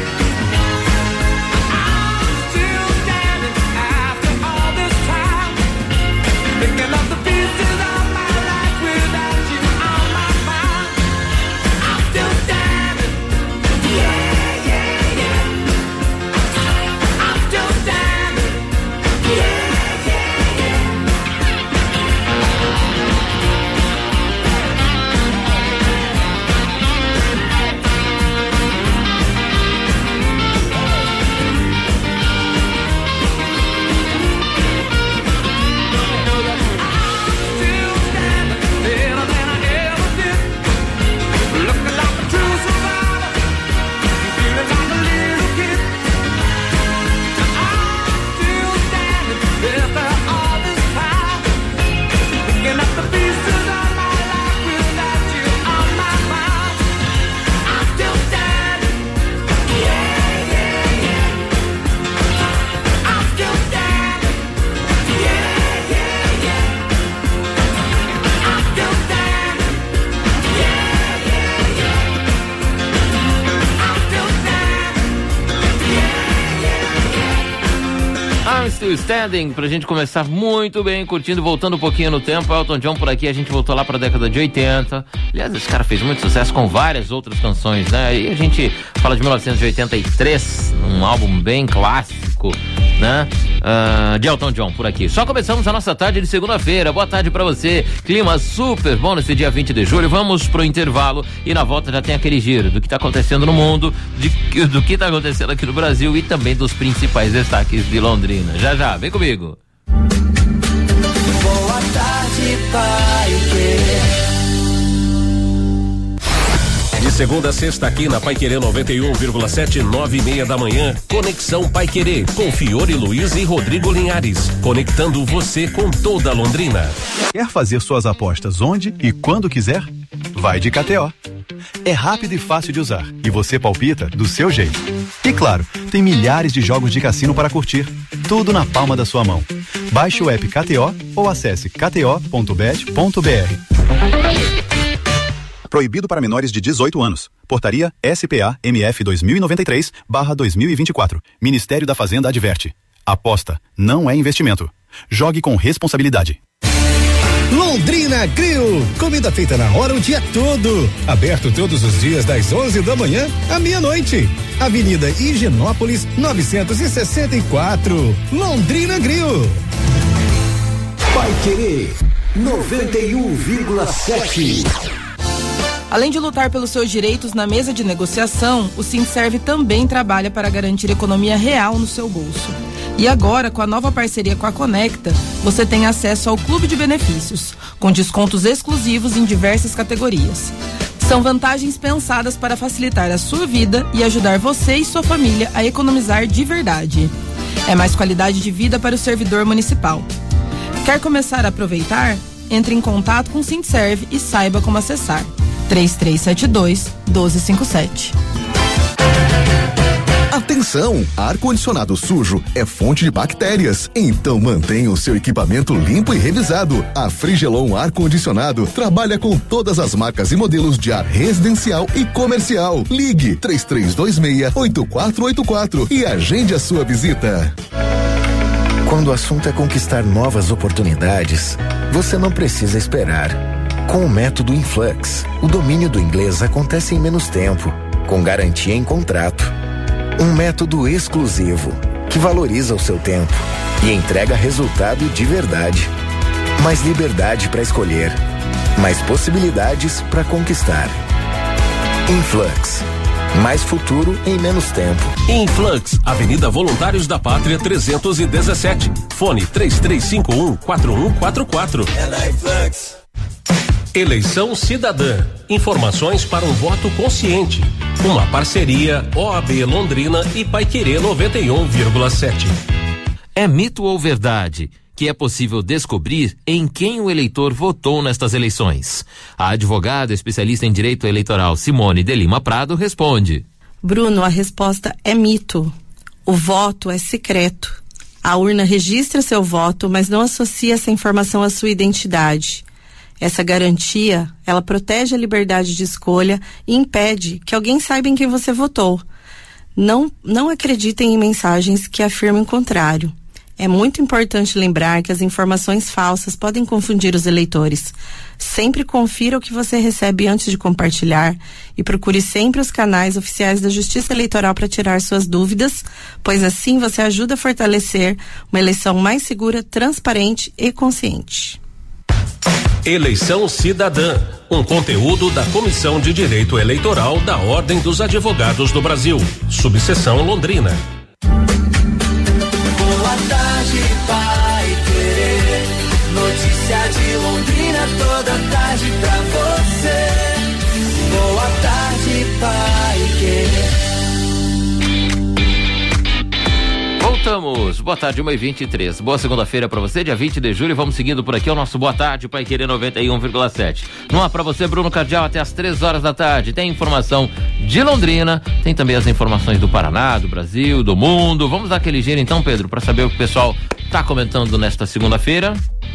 I'm still standing after all this time, picking up the pieces of my life without you on my mind. I'm still standing, yeah, yeah, yeah. I'm still standing, yeah, yeah, yeah. Better than I ever did. Looking like a true survivor, feeling like a little kid. I'm still standing after all this time, picking up the pieces of my life without you on my mind. I'm still standing, yeah, yeah, yeah. I'm still standing, yeah, yeah, yeah. I'm still standing, yeah, yeah, yeah. I'm still standing, yeah, yeah, yeah. I'm Still Standing, pra gente começar muito bem, curtindo, voltando um pouquinho no tempo. Elton John por aqui, a gente voltou lá pra década de 80. Aliás, esse cara fez muito sucesso com várias outras canções, né? E a gente fala de 1983, um álbum bem clássico, né? De Elton John por aqui. Só começamos a nossa tarde de segunda-feira. Boa tarde pra você. Clima super bom nesse dia 20 de julho. Vamos pro intervalo e na volta já tem aquele giro do que tá acontecendo no mundo, do que tá acontecendo aqui no Brasil e também dos principais destaques de Londrina. Já, vem comigo. Boa tarde, Pai Querer. De segunda a sexta aqui na Paiquerê 91,7, 9:30 da manhã. Conexão Paiquerê com Fiore Luiz e Rodrigo Linhares. Conectando você com toda Londrina. Quer fazer suas apostas onde e quando quiser? Vai de KTO. É rápido e fácil de usar e você palpita do seu jeito. E claro, tem milhares de jogos de cassino para curtir. Tudo na palma da sua mão. Baixe o app KTO ou acesse kto.bet.br. Proibido para menores de 18 anos. Portaria SPA-MF 2093/2024. Ministério da Fazenda adverte. Aposta não é investimento. Jogue com responsabilidade. Londrina Grill, comida feita na hora o dia todo. Aberto todos os dias das 11 da manhã à meia-noite. Avenida Higienópolis 964. Londrina Grill. Paiquerê 91,7. Além de lutar pelos seus direitos na mesa de negociação, o Sindserv também trabalha para garantir economia real no seu bolso. E agora, com a nova parceria com a Conecta, você tem acesso ao Clube de Benefícios, com descontos exclusivos em diversas categorias. São vantagens pensadas para facilitar a sua vida e ajudar você e sua família a economizar de verdade. É mais qualidade de vida para o servidor municipal. Quer começar a aproveitar? Entre em contato com o Sindserv e saiba como acessar. 3372-1257. Atenção! Ar-condicionado sujo é fonte de bactérias. Então mantenha o seu equipamento limpo e revisado. A Frigelon Ar-Condicionado trabalha com todas as marcas e modelos de ar residencial e comercial. Ligue 3326-8484 e agende a sua visita. Quando o assunto é conquistar novas oportunidades, você não precisa esperar. Com o método Influx, o domínio do inglês acontece em menos tempo, com garantia em contrato. Um método exclusivo, que valoriza o seu tempo e entrega resultado de verdade. Mais liberdade para escolher, mais possibilidades para conquistar. Influx. Mais futuro em menos tempo. Influx, Avenida Voluntários da Pátria 317. Fone 3351-4144. É na Influx. Eleição Cidadã. Informações para um voto consciente. Uma parceria OAB Londrina e Paiquerê 91,7. É mito ou verdade que é possível descobrir em quem o eleitor votou nestas eleições? A advogada especialista em direito eleitoral Simone de Lima Prado responde. Bruno, a resposta é mito. O voto é secreto. A urna registra seu voto, mas não associa essa informação à sua identidade. Essa garantia, ela protege a liberdade de escolha e impede que alguém saiba em quem você votou. Não acreditem em mensagens que afirmem o contrário. É muito importante lembrar que as informações falsas podem confundir os eleitores. Sempre confira o que você recebe antes de compartilhar e procure sempre os canais oficiais da Justiça Eleitoral para tirar suas dúvidas, pois assim você ajuda a fortalecer uma eleição mais segura, transparente e consciente. Eleição Cidadã, um conteúdo da Comissão de Direito Eleitoral da Ordem dos Advogados do Brasil, subseção Londrina. Boa tarde, Paiquerê. Notícia de Londrina toda tarde pra você. Boa tarde, Paiquerê. Voltamos, boa tarde, 1h23. Boa segunda-feira pra você, dia 20 de julho. Vamos seguindo por aqui o nosso Boa Tarde, Paiquerê 91,7. No ar pra você, Bruno Cardial, até as 3 horas da tarde. Tem informação de Londrina, tem também as informações do Paraná, do Brasil, do mundo. Vamos dar aquele giro então, Pedro, pra saber o que o pessoal tá comentando nesta segunda-feira.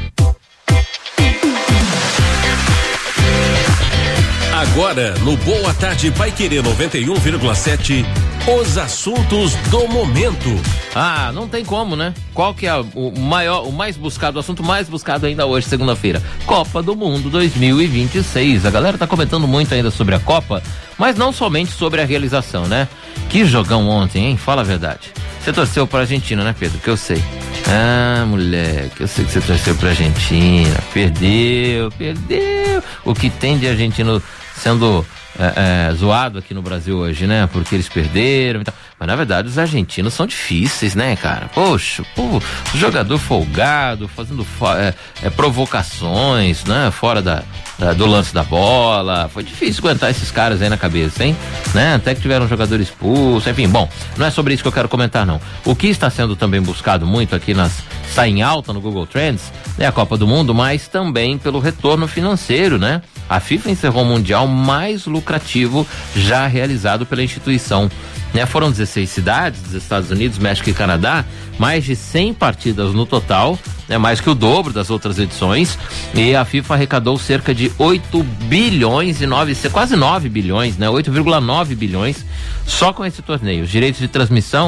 Agora, no Boa Tarde Paiquerê 91,7, os assuntos do momento. Ah, não tem como, né? Qual que é o mais buscado, o assunto mais buscado ainda hoje, segunda-feira? Copa do Mundo 2026. A galera tá comentando muito ainda sobre a Copa, mas não somente sobre a realização, né? Que jogão ontem, hein? Fala a verdade. Você torceu pra Argentina, né, Pedro? Que eu sei. Ah, moleque, eu sei que você torceu pra Argentina. Perdeu. O que tem de argentino sendo zoado aqui no Brasil hoje, né? Porque eles perderam e tal. Mas na verdade os argentinos são difíceis, né, cara? Poxa, jogador folgado, fazendo provocações, né? Fora do lance da bola. Foi difícil aguentar esses caras aí na cabeça, hein? Né? Até que tiveram um jogador expulso, enfim. Bom, não é sobre isso que eu quero comentar, não. O que está sendo também buscado muito aqui está em alta no Google Trends, é a Copa do Mundo, mas também pelo retorno financeiro, né? A FIFA encerrou o Mundial mais lucrativo já realizado pela instituição. Foram 16 cidades dos Estados Unidos, México e Canadá, mais de 100 partidas no total, mais que o dobro das outras edições, e a FIFA arrecadou cerca de 8 bilhões quase 9 bilhões, 8,9 bilhões só com esse torneio. Os direitos de transmissão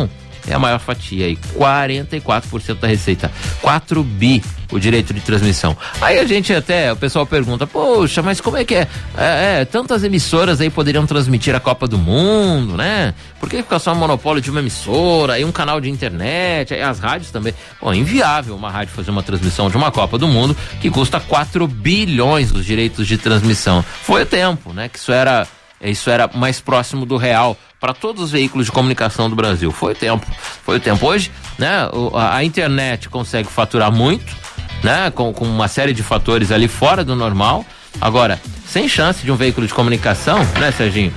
é a maior fatia aí, 44% da receita, 4 bi o direito de transmissão. Aí o pessoal pergunta, poxa, mas como é que tantas emissoras aí poderiam transmitir a Copa do Mundo, né? Por que fica só um monopólio de uma emissora, aí um canal de internet, aí as rádios também? Pô, inviável uma rádio fazer uma transmissão de uma Copa do Mundo que custa 4 bilhões os direitos de transmissão. Foi o tempo, né? Que isso era mais próximo do real para todos os veículos de comunicação do Brasil. Foi o tempo. Hoje, né? A internet consegue faturar muito, né? Com uma série de fatores ali fora do normal. Agora, sem chance de um veículo de comunicação, né, Serginho,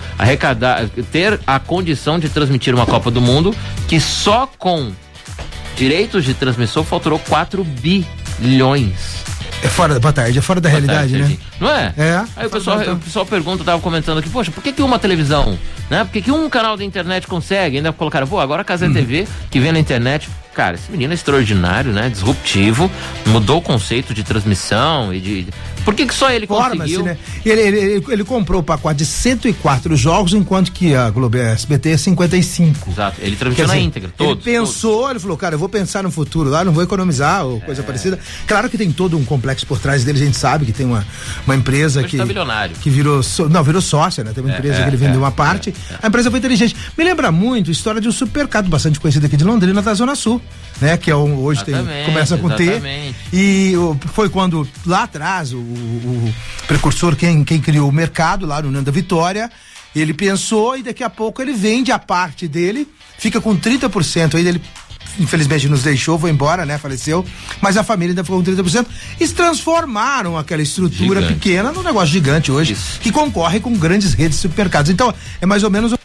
ter a condição de transmitir uma Copa do Mundo que só com direitos de transmissão faturou 4 bilhões. Boa tarde, é fora da realidade, né? Não é? É. Aí o pessoal pergunta, eu tava comentando aqui, poxa, por que uma televisão, né? Por que um canal da internet consegue? Ainda colocaram, agora a Casa TV, que vem na internet. Cara, esse menino é extraordinário, né? Disruptivo, mudou o conceito de transmissão e de... Por que só ele conseguiu? Né? Ele comprou o pacote de 104 jogos, enquanto que a Globo SBT é 55. Exato, ele transmitiu na íntegra, todos. Ele pensou, ele falou, cara, eu vou pensar no futuro lá, não vou economizar ou coisa parecida. Claro que tem todo um complexo por trás dele, a gente sabe que tem uma empresa que... tá milionário. Que virou sócia, né? Tem uma empresa que ele vendeu uma parte. A empresa foi inteligente. Me lembra muito a história de um supermercado bastante conhecido aqui de Londrina, da Zona Sul, né? Que hoje começa com T. E foi quando lá atrás o precursor, quem criou o mercado lá no Nanda Vitória, ele pensou e daqui a pouco ele vende a parte dele, fica com 30%, aí ele infelizmente nos deixou, foi embora, né, faleceu, mas a família ainda ficou com 30%, e transformaram aquela estrutura pequena num negócio gigante hoje, que concorre com grandes redes de supermercados. Então, é mais ou menos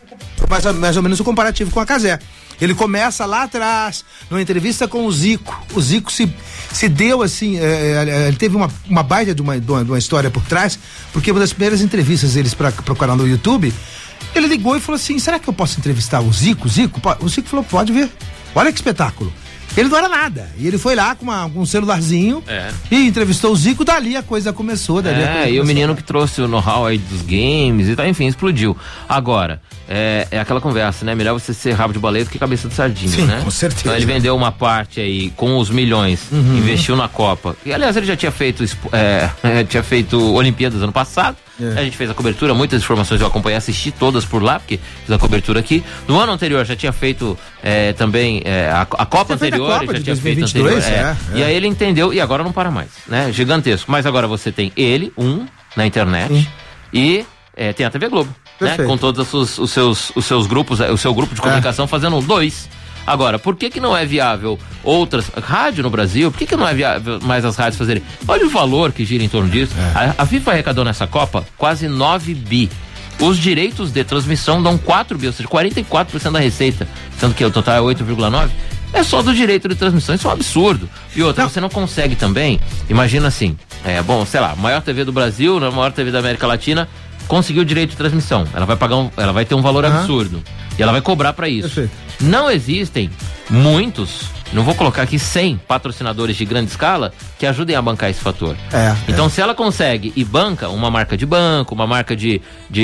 o comparativo com a Cazé. Ele começa lá atrás, numa entrevista com o Zico. O Zico se deu assim, ele teve uma baita de uma história por trás, porque uma das primeiras entrevistas deles para o canal do YouTube, ele ligou e falou assim, será que eu posso entrevistar o Zico? O Zico falou, pode ver, olha que espetáculo. Ele não era nada. E ele foi lá com um celularzinho e entrevistou o Zico, dali a coisa começou. E o menino que trouxe o know-how aí dos games e tal, enfim, explodiu. Agora, é aquela conversa, né? Melhor você ser rabo de baleia do que cabeça de sardinha, né? Com certeza. Então ele vendeu uma parte aí com os milhões, investiu na Copa. E aliás, ele já tinha feito Olimpíadas ano passado. A gente fez a cobertura, muitas informações eu acompanhei, assisti todas por lá, porque fiz a cobertura aqui. No ano anterior já tinha feito também a Copa anterior, ele já tinha 2022, feito anterior. E aí ele entendeu, e agora não para mais, né? Gigantesco. Mas agora você tem ele, na internet, e tem a TV Globo, né? Com todos os seus grupos, o seu grupo de comunicação fazendo 2. Agora, por que não é viável outras... Rádio no Brasil, por que não é viável mais as rádios fazerem? Olha o valor que gira em torno disso. A FIFA arrecadou nessa Copa quase 9 bi. Os direitos de transmissão dão 4 bi, ou seja, 44% da receita, sendo que o total é 8,9. É só do direito de transmissão, isso é um absurdo. E outra, você não consegue também, imagina assim, sei lá, a maior TV do Brasil, a maior TV da América Latina, conseguiu o direito de transmissão. Ela vai ter um valor absurdo. E ela vai cobrar para isso. Perfeito. Não existem muitos, não vou colocar aqui 100 patrocinadores de grande escala que ajudem a bancar esse fator. Então, se ela consegue e banca uma marca de banco, uma marca de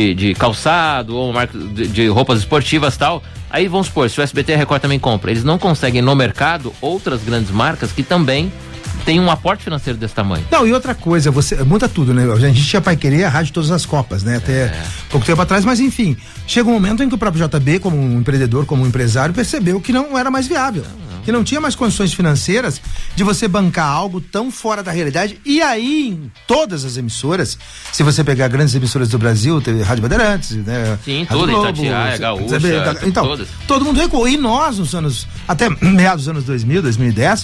calçado, ou uma marca de roupas esportivas e tal, aí vamos supor, se o SBT e a Record também compra, eles não conseguem no mercado outras grandes marcas que também tem um aporte financeiro desse tamanho. Não, e outra coisa, muda tudo, né? A gente tinha Paiquerê, a rádio todas as Copas, né? Até pouco tempo atrás, mas enfim, chega um momento em que o próprio JB, como um empreendedor, como um empresário, percebeu que não era mais viável. Que não tinha mais condições financeiras de você bancar algo tão fora da realidade. E aí, em todas as emissoras, se você pegar grandes emissoras do Brasil, teve Rádio Bandeirantes, né? Sim, toda, Itatiaia, Gaúcha, então, todas. Todo mundo recuou. E nós, até meados dos anos 2000, 2010,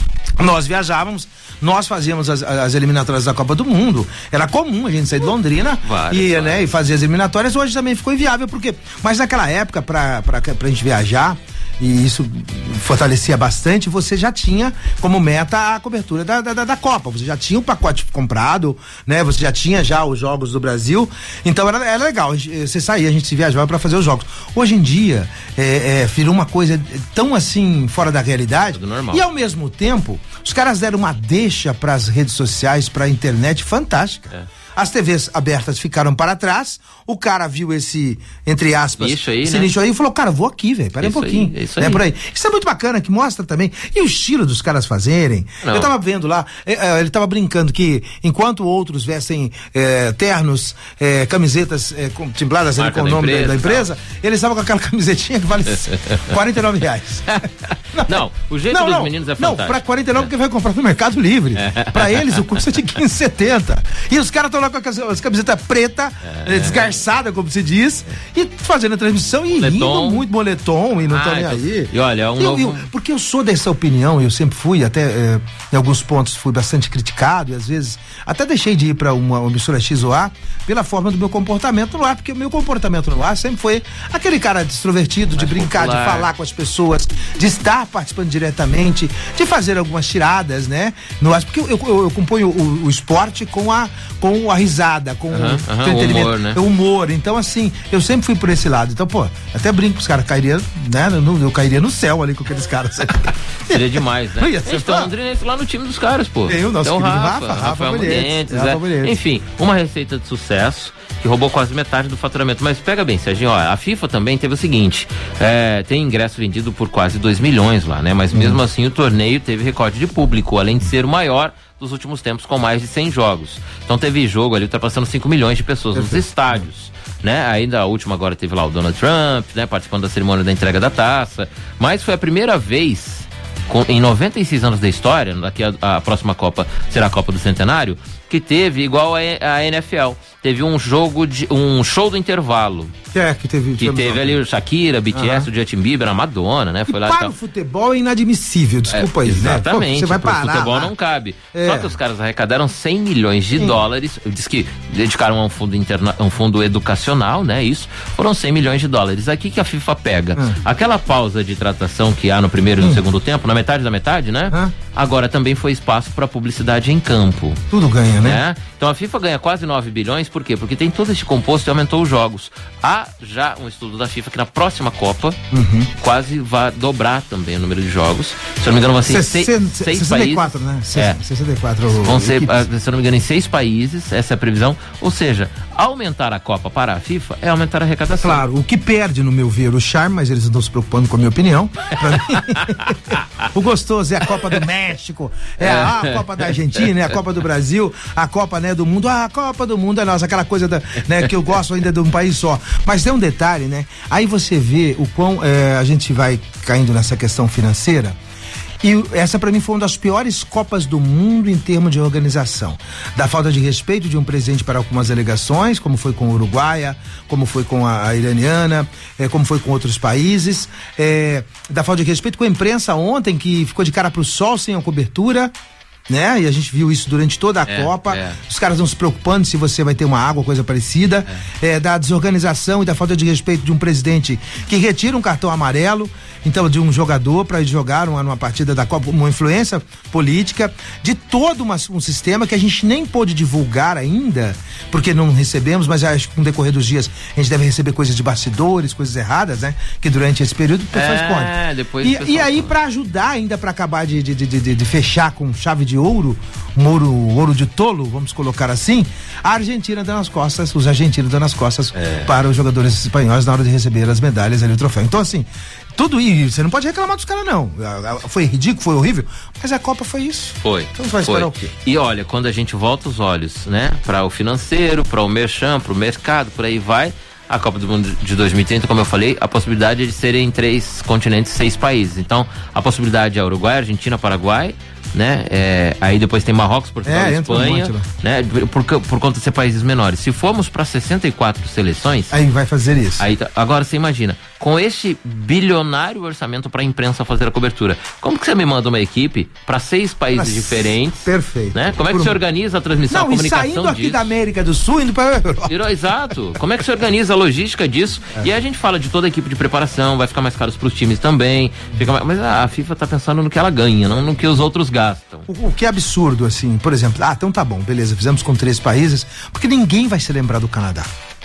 nós viajávamos, nós fazíamos as eliminatórias da Copa do Mundo. Era comum a gente sair de Londrina e fazer as eliminatórias. Hoje também ficou inviável, mas naquela época, pra gente viajar, e isso fortalecia bastante, você já tinha como meta a cobertura da Copa, você já tinha o pacote comprado, né? Você já tinha já os jogos do Brasil, então era legal, você saía, a gente se viajava para fazer os jogos. Hoje em dia virou uma coisa tão assim fora da realidade, e ao mesmo tempo os caras deram uma deixa para as redes sociais, para a internet fantástica. as TVs abertas ficaram para trás, o cara viu esse, entre aspas, nicho aí, esse né? nicho aí e falou, cara, vou aqui, velho, pera um pouquinho. Isso aí. Por aí. Isso é muito bacana, que mostra também, e o estilo dos caras fazerem. Não. Eu tava vendo lá, ele tava brincando que, enquanto outros vestem ternos, camisetas contempladas ali com o nome da empresa, eles estavam com aquela camisetinha que vale R$49. Não, o jeito dos meninos é fantástico. Não, pra 49 porque vai comprar no Mercado Livre. Pra eles o custo é de R$15,70. E os caras estão lá com as camisetas preta, desgarçada, como se diz, e fazendo a transmissão e rindo muito, moletom, e não estão nem aí. E olha, porque eu sou dessa opinião, eu sempre fui, até em alguns pontos fui bastante criticado, e às vezes até deixei de ir pra uma emissora X ou A pela forma do meu comportamento no ar, porque o meu comportamento no ar sempre foi aquele cara extrovertido, de brincar, de falar com as pessoas, de estar participando diretamente, de fazer algumas tiradas, né? No ar, porque eu componho o esporte com a risada, com o entretenimento, humor, né? O humor. Então, assim, eu sempre fui por esse lado. Então, pô, até brinco, os caras cairiam, né? Eu cairia no céu ali com aqueles caras. Seria demais, né? Então, Londrinense lá no time dos caras, pô. Tem o nosso então, querido Rafa Mulheres. Enfim, uma receita de sucesso que roubou quase metade do faturamento. Mas pega bem, Serginho, ó, a FIFA também teve o seguinte, tem ingresso vendido por quase 2 milhões lá, né? Mas mesmo assim o torneio teve recorde de público, além de ser o maior dos últimos tempos, com mais de 100 jogos. Então teve jogo ali ultrapassando 5 milhões de pessoas nos estádios, né? Ainda a última agora teve lá o Donald Trump, né? Participando da cerimônia da entrega da taça, mas foi a primeira vez em 96 anos da história, daqui a próxima Copa será a Copa do Centenário, que teve igual a NFL, teve um show do intervalo. Que teve ali o Shakira, BTS, o Justin Bieber, a Madonna, né? Foi lá para o futebol é inadmissível, desculpa aí, exatamente, né? Pô, você vai parar. O futebol não cabe. Só que os caras arrecadaram 100 milhões de dólares, diz que dedicaram a um fundo educacional, né? Isso, foram 100 milhões de dólares. Aqui que a FIFA pega aquela pausa de tratação que há no primeiro e no segundo tempo, na metade da metade, né? Agora também foi espaço para publicidade em campo. Tudo ganha, né? Então a FIFA ganha quase 9 bilhões, por quê? Porque tem todo esse composto e aumentou os jogos. Há já um estudo da FIFA que na próxima Copa quase vai dobrar também o número de jogos. Se eu não me engano, vão ser 64, países. Né? 64. Vão ser, se eu não me engano, em 6 países, essa é a previsão. Ou seja, aumentar a Copa para a FIFA é aumentar a arrecadação. Claro, o que perde, no meu ver, o charme, mas eles não estão se preocupando com a minha opinião. O gostoso é a Copa do México, a Copa da Argentina, a Copa do Brasil, a Copa, né, do mundo. A Copa do mundo é nossa, aquela coisa né, que eu gosto ainda de um país só. Mas tem um detalhe, né? Aí você vê o quão a gente vai caindo nessa questão financeira. E essa pra mim foi uma das piores Copas do Mundo em termos de organização. Da falta de respeito de um presidente para algumas delegações, como foi com a Uruguaia, como foi com a iraniana, como foi com outros países. Da falta de respeito com a imprensa ontem, que ficou de cara pro sol sem a cobertura. Né? E a gente viu isso durante toda a Copa. Os caras não se preocupando se você vai ter uma água, coisa parecida. Da desorganização e da falta de respeito de um presidente que retira um cartão amarelo, então, de um jogador para jogar numa partida da Copa, uma influência política, de todo um sistema que a gente nem pôde divulgar ainda, porque não recebemos, mas acho que no decorrer dos dias a gente deve receber coisas de bastidores, coisas erradas, né? Que durante esse período o pessoal esconde. E aí, para ajudar ainda, para acabar de fechar com chave de ouro, ouro de tolo, vamos colocar assim, a Argentina dando as costas, os argentinos dando as costas para os jogadores espanhóis na hora de receber as medalhas ali, o troféu. Então, assim, tudo isso, você não pode reclamar dos caras, não. Foi ridículo, foi horrível, mas a Copa foi isso. Foi. Então você vai esperar o quê? E olha, quando a gente volta os olhos, né, para o financeiro, para o merchan, para o mercado, por aí vai, a Copa do Mundo de 2030, como eu falei, a possibilidade é de serem 3 continentes, 6 países. Então, a possibilidade é Uruguai, Argentina, Paraguai, né? Aí depois tem Marrocos, Portugal, Espanha, né? Por conta de ser países menores. Se formos para 64 seleções, aí vai fazer isso. Aí, agora você imagina, com este bilionário orçamento para a imprensa fazer a cobertura, como que você me manda uma equipe para 6 países diferentes? Perfeito. Né? Como é que você organiza a transmissão, a comunicação disso? Saindo aqui da América do Sul, indo para Europa. Exato. Como é que você organiza a logística disso? E aí a gente fala de toda a equipe de preparação, vai ficar mais caro para os times também. Mas a FIFA tá pensando no que ela ganha, não no que os outros gastam. O que é absurdo, assim, por exemplo, então tá bom, beleza, fizemos com 3 países, porque ninguém vai se lembrar do Canadá.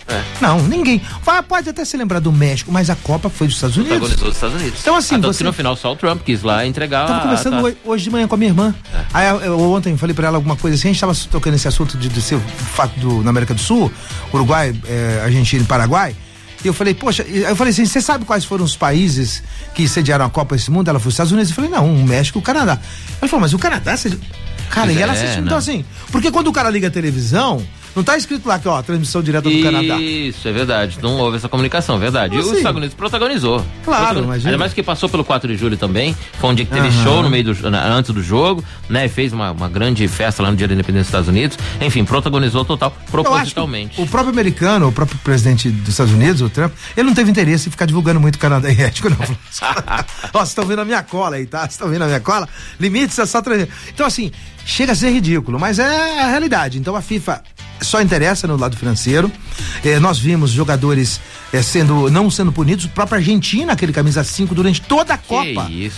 Não, ninguém. Pode até se lembrar do México, mas a Copa foi dos Estados Unidos. Protagonizou os Estados Unidos. Então assim, que no final só o Trump quis lá entregar. Tava conversando hoje de manhã com a minha irmã. Aí eu ontem falei pra ela alguma coisa assim, a gente tava tocando esse assunto de ser o fato na América do Sul, Uruguai, Argentina e Paraguai. E eu falei, poxa, eu falei assim, você sabe quais foram os países que sediaram a Copa desse mundo? Ela foi os Estados Unidos. Eu falei, não, o México e o Canadá. Ela falou, mas o Canadá, cara, e ela assistiu. Então assim, porque quando o cara liga a televisão, não tá escrito lá que, transmissão direta do Canadá. Isso, é verdade. Não houve essa comunicação, verdade. E os Estados Unidos protagonizou. Claro, imagina. Ainda mais que passou pelo 4 de julho também. Foi um dia que teve show no meio antes do jogo, né? Fez uma grande festa lá no Dia da Independência dos Estados Unidos. Enfim, protagonizou total, propositalmente. O próprio americano, o próprio presidente dos Estados Unidos, o Trump, ele não teve interesse em ficar divulgando muito o Canadá e México, não. Vocês estão vendo a minha cola aí, tá? Vocês estão vendo a minha cola? Limites é só trazer. Então, assim, chega a ser ridículo, mas é a realidade. Então a FIFA só interessa no lado financeiro. Nós vimos jogadores não sendo punidos. O próprio Argentina, aquele camisa 5 durante toda a Copa. Isso.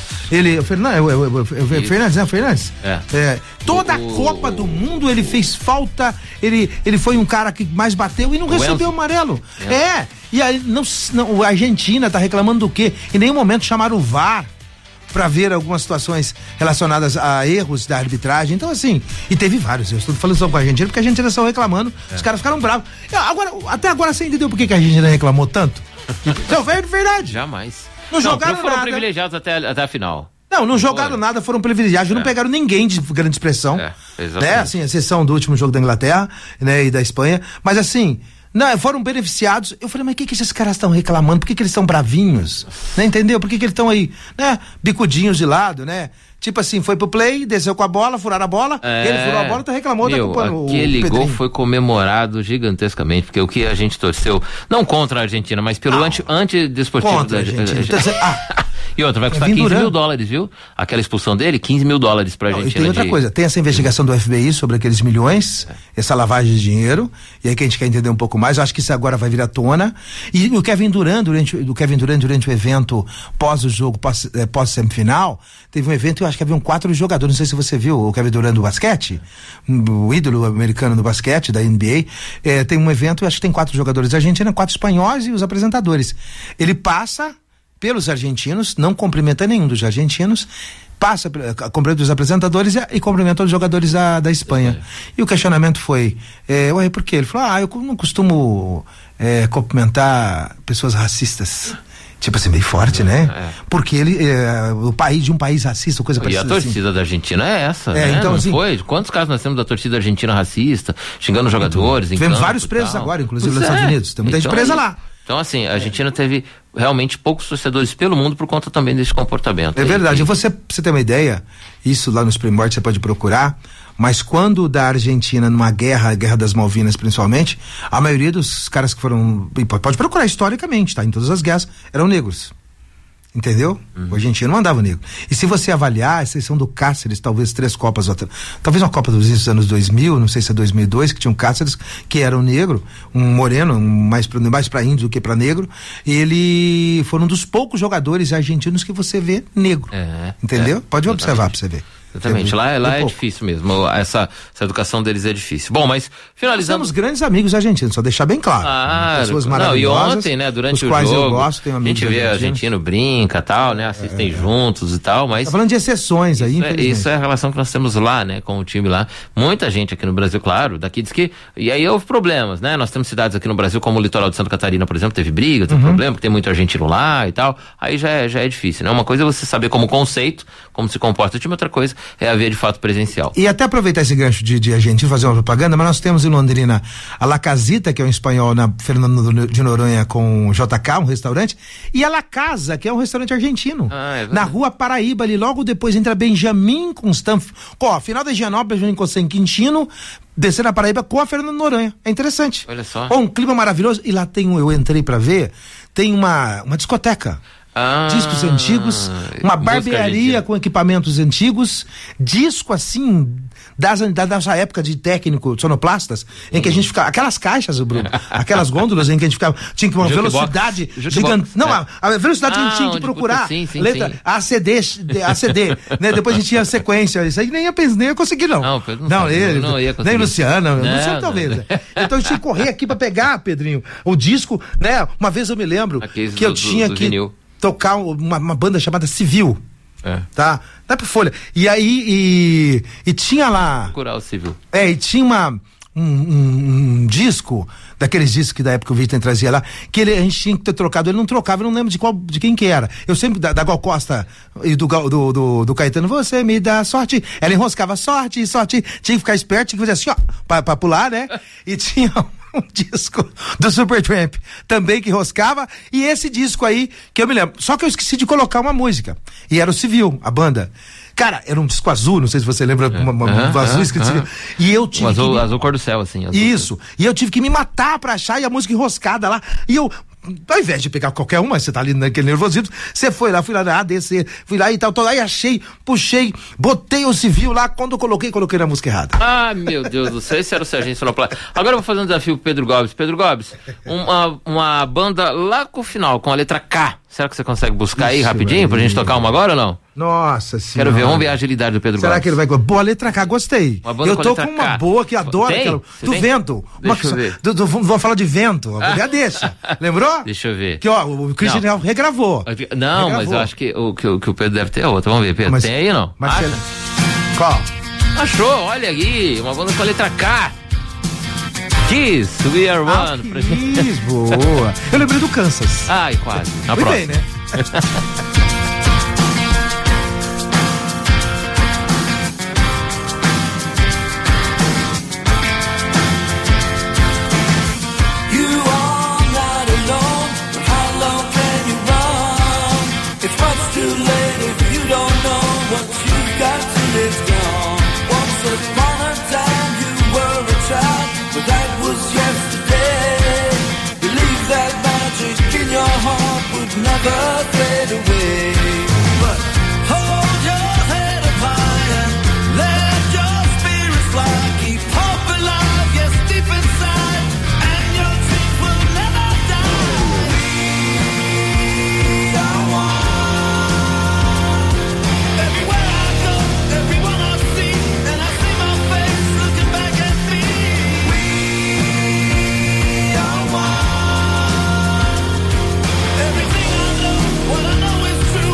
Fernandes. Toda a Copa do Mundo ele fez falta. Ele foi um cara que mais bateu e não recebeu o amarelo. E aí a Argentina tá reclamando do quê? Em nenhum momento chamaram o VAR para ver algumas situações relacionadas a erros da arbitragem. Então, assim, e teve vários. Eu estou falando só com a Argentina, porque a Argentina só reclamando, os caras ficaram bravos. Até agora você entendeu por que a Argentina reclamou tanto? Não, verdade. Jamais. Não jogaram foram nada. Privilegiados até a final. Não jogaram nada, foram privilegiados, não pegaram ninguém de grande expressão. Né? Assim, a exceção do último jogo da Inglaterra, né, e da Espanha. Mas assim, foram beneficiados. Eu falei, mas o que esses caras estão reclamando? Por que eles estão bravinhos? Né, entendeu? Por que eles estão aí, né? Bicudinhos de lado, né? Tipo assim, foi pro play, desceu com a bola, furaram a bola, ele furou a bola, reclamou, tá culpando aquele gol foi comemorado gigantescamente, porque o que a gente torceu, não contra a Argentina, mas pelo antidesportivo da Argentina. E outra, vai custar $15 mil, viu? Aquela expulsão dele, $15 mil pra Argentina. E tem outra coisa, tem essa investigação do FBI sobre aqueles milhões, essa lavagem de dinheiro, e aí que a gente quer entender um pouco mais, eu acho que isso agora vai vir à tona. E o Kevin Durant, durante o evento pós o jogo, pós-semifinal, teve um evento, eu acho que haviam 4 jogadores, não sei se você viu o Kevin Durant do basquete, o ídolo americano do basquete, da NBA, tem um evento, eu acho que tem 4 jogadores da Argentina, 4 espanhóis e os apresentadores. Ele passa pelos argentinos, não cumprimenta nenhum dos argentinos, cumprimenta os apresentadores e cumprimenta os jogadores da Espanha. E o questionamento foi, por quê? Ele falou, eu não costumo cumprimentar pessoas racistas. Tipo assim, meio forte, né? Porque o país de um país racista, coisa parecida. E a torcida da Argentina é essa, né? Então, não assim, foi? Quantos casos nós temos da torcida argentina racista, xingando jogadores? Tivemos vários presos agora, inclusive nos Estados Unidos. Tem muita gente presa lá. Então, assim, a Argentina teve realmente poucos torcedores pelo mundo por conta também desse comportamento. É verdade. Você ter uma ideia, isso lá nos primórdios você pode procurar, mas quando da Argentina numa guerra, a Guerra das Malvinas principalmente, a maioria dos caras que foram, pode procurar historicamente, tá? Em todas as guerras, eram negros. Entendeu? O argentino mandava negro. E se você avaliar, a exceção do Cáceres, talvez 3 Copas, talvez uma Copa dos anos 2000, não sei se é 2002, que tinha um Cáceres que era um negro, um moreno, mais pra índio do que pra negro, ele foi um dos poucos jogadores argentinos que você vê negro. Entendeu? Pode observar pra você ver. Exatamente, lá é difícil mesmo, essa educação deles é difícil. Bom, mas finalizando... Nós somos grandes amigos argentinos, só deixar bem claro. Pessoas maravilhosas. E ontem, né, durante o quais jogo, eu gosto, tenho a gente vê argentino brinca tal, né, assistem juntos e tal, mas... Tá falando de exceções aí, isso é a relação que nós temos lá, né, com o time lá. Muita gente aqui no Brasil, claro, daqui diz que... E aí houve problemas, né, nós temos cidades aqui no Brasil, como o litoral de Santa Catarina, por exemplo, teve briga, teve problema, porque tem muito argentino lá e tal. Aí já é difícil, né? Uma coisa é você saber como conceito, como se comporta o time, outra coisa é haver de fato presencial. E até aproveitar esse gancho de argentino, fazer uma propaganda, mas nós temos em Londrina a La Casita, que é um espanhol na Fernando de Noronha com JK, um restaurante, e a La Casa, que é um restaurante argentino, na Rua Paraíba, ali logo depois entra Benjamin Constant, final da Higienópolis, Benjamin Constant Quintino, descer na Paraíba com a Fernando de Noronha. É interessante. Olha só. Um clima maravilhoso, e lá eu entrei pra ver, tem uma discoteca. discos antigos, uma barbearia com equipamentos antigos, disco assim, da nossa época de técnico, sonoplastas, em que a gente ficava, aquelas caixas, Bruno, aquelas gôndolas em que a gente ficava, tinha que uma velocidade gigante, não, a velocidade que a gente tinha que procurar, letra ACD, né, depois a gente tinha a sequência, isso aí nem ia conseguir não ia conseguir. Nem Luciano talvez. Então a gente tinha que correr aqui pra pegar, Pedrinho, o disco, né, uma vez eu me lembro que eu tinha que tocar uma banda chamada Civil. Tá? Dá pra Folha. E aí, e tinha lá. Procurar o Civil. E tinha um disco, daqueles discos que da época o Vitor trazia lá, que a gente tinha que ter trocado. Ele não trocava, eu não lembro de quem que era. Eu sempre, da Gal Costa e do Caetano, você me dá sorte. Ela enroscava sorte, tinha que ficar esperto, tinha que fazer assim, ó, pra pular, né? E tinha um disco do Supertramp também que roscava, e esse disco aí que eu me lembro, só que eu esqueci de colocar uma música, e era o Civil, a banda. Cara, era um disco azul, não sei se você lembra, um azul escrito Civil. E eu tive azul cor do céu, assim. Isso. E eu tive que me matar pra achar, e a música enroscada lá, e eu, ao invés de pegar qualquer uma, você tá ali naquele nervosismo, você fui lá na ADC, fui lá e tal, aí achei, puxei, botei o Civil lá, quando eu coloquei na música errada. Ah, meu Deus do céu, esse era o Serginho Sonoplasta. Agora eu vou fazer um desafio pro Pedro Gomes. Pedro Gomes, uma banda lá com o final, com a letra K, será que você consegue buscar aí rapidinho, pra gente tocar uma agora ou não? Nossa senhora. Quero ver, vamos ver a agilidade do Pedro Gomes. Será que ele vai... Boa, letra K, gostei. Eu tô com uma boa que adoro, aquela, do vento. Deixa eu ver. Vou falar de vento, já deixa. Lembrou? Deixa eu ver. Que ó, o Christian regravou. Não, mas eu acho que o Pedro deve ter outra. Vamos ver, Pedro. Tem aí ou não? Qual? Achou, olha aí, uma banda com a letra K. Kiss, We Are One. Kiss, boa. Eu lembrei do Kansas. Ai, quase. Na Foi próxima. bem, né? Never fade away. But hold your head up high and let your spirits fly. Keep hope alive, yes, deep inside, and your dreams will never die. We are one. Everywhere I go, everyone I see, and I see my face looking back at me. We are one. Everything what I know is true.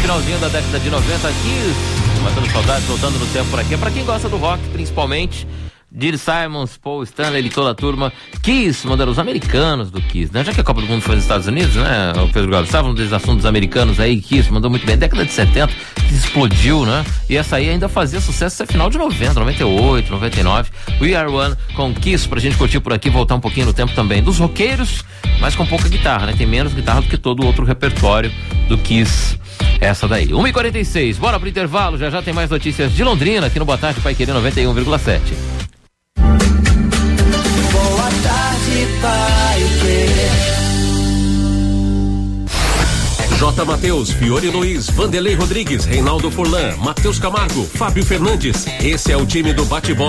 finalzinho da década de 90 aqui, matando saudades, voltando no tempo por aqui. É pra quem gosta do rock, principalmente. Gene Simons, Paul Stanley e toda a turma. Kiss, mandaram os americanos do Kiss, né? Já que a Copa do Mundo foi nos Estados Unidos, né? O Pedro Gomes, estavam nos assuntos americanos aí, Kiss mandou muito bem. Década de 70, Kiss explodiu, né? E essa aí ainda fazia sucesso até final de 90, 98, 99. We Are One com Kiss, pra gente curtir por aqui, voltar um pouquinho no tempo também dos roqueiros, mas com pouca guitarra, né? Tem menos guitarra do que todo o outro repertório do Kiss. Essa daí. 1h46, bora pro intervalo, já tem mais notícias de Londrina aqui no Boa Tarde Paiquerê 91,7. Boa tarde, Paiquerê. J. Mateus, Fiore Luiz, Vanderlei Rodrigues, Reinaldo Furlan, Matheus Camargo, Fábio Fernandes. Esse é o time do bate-bola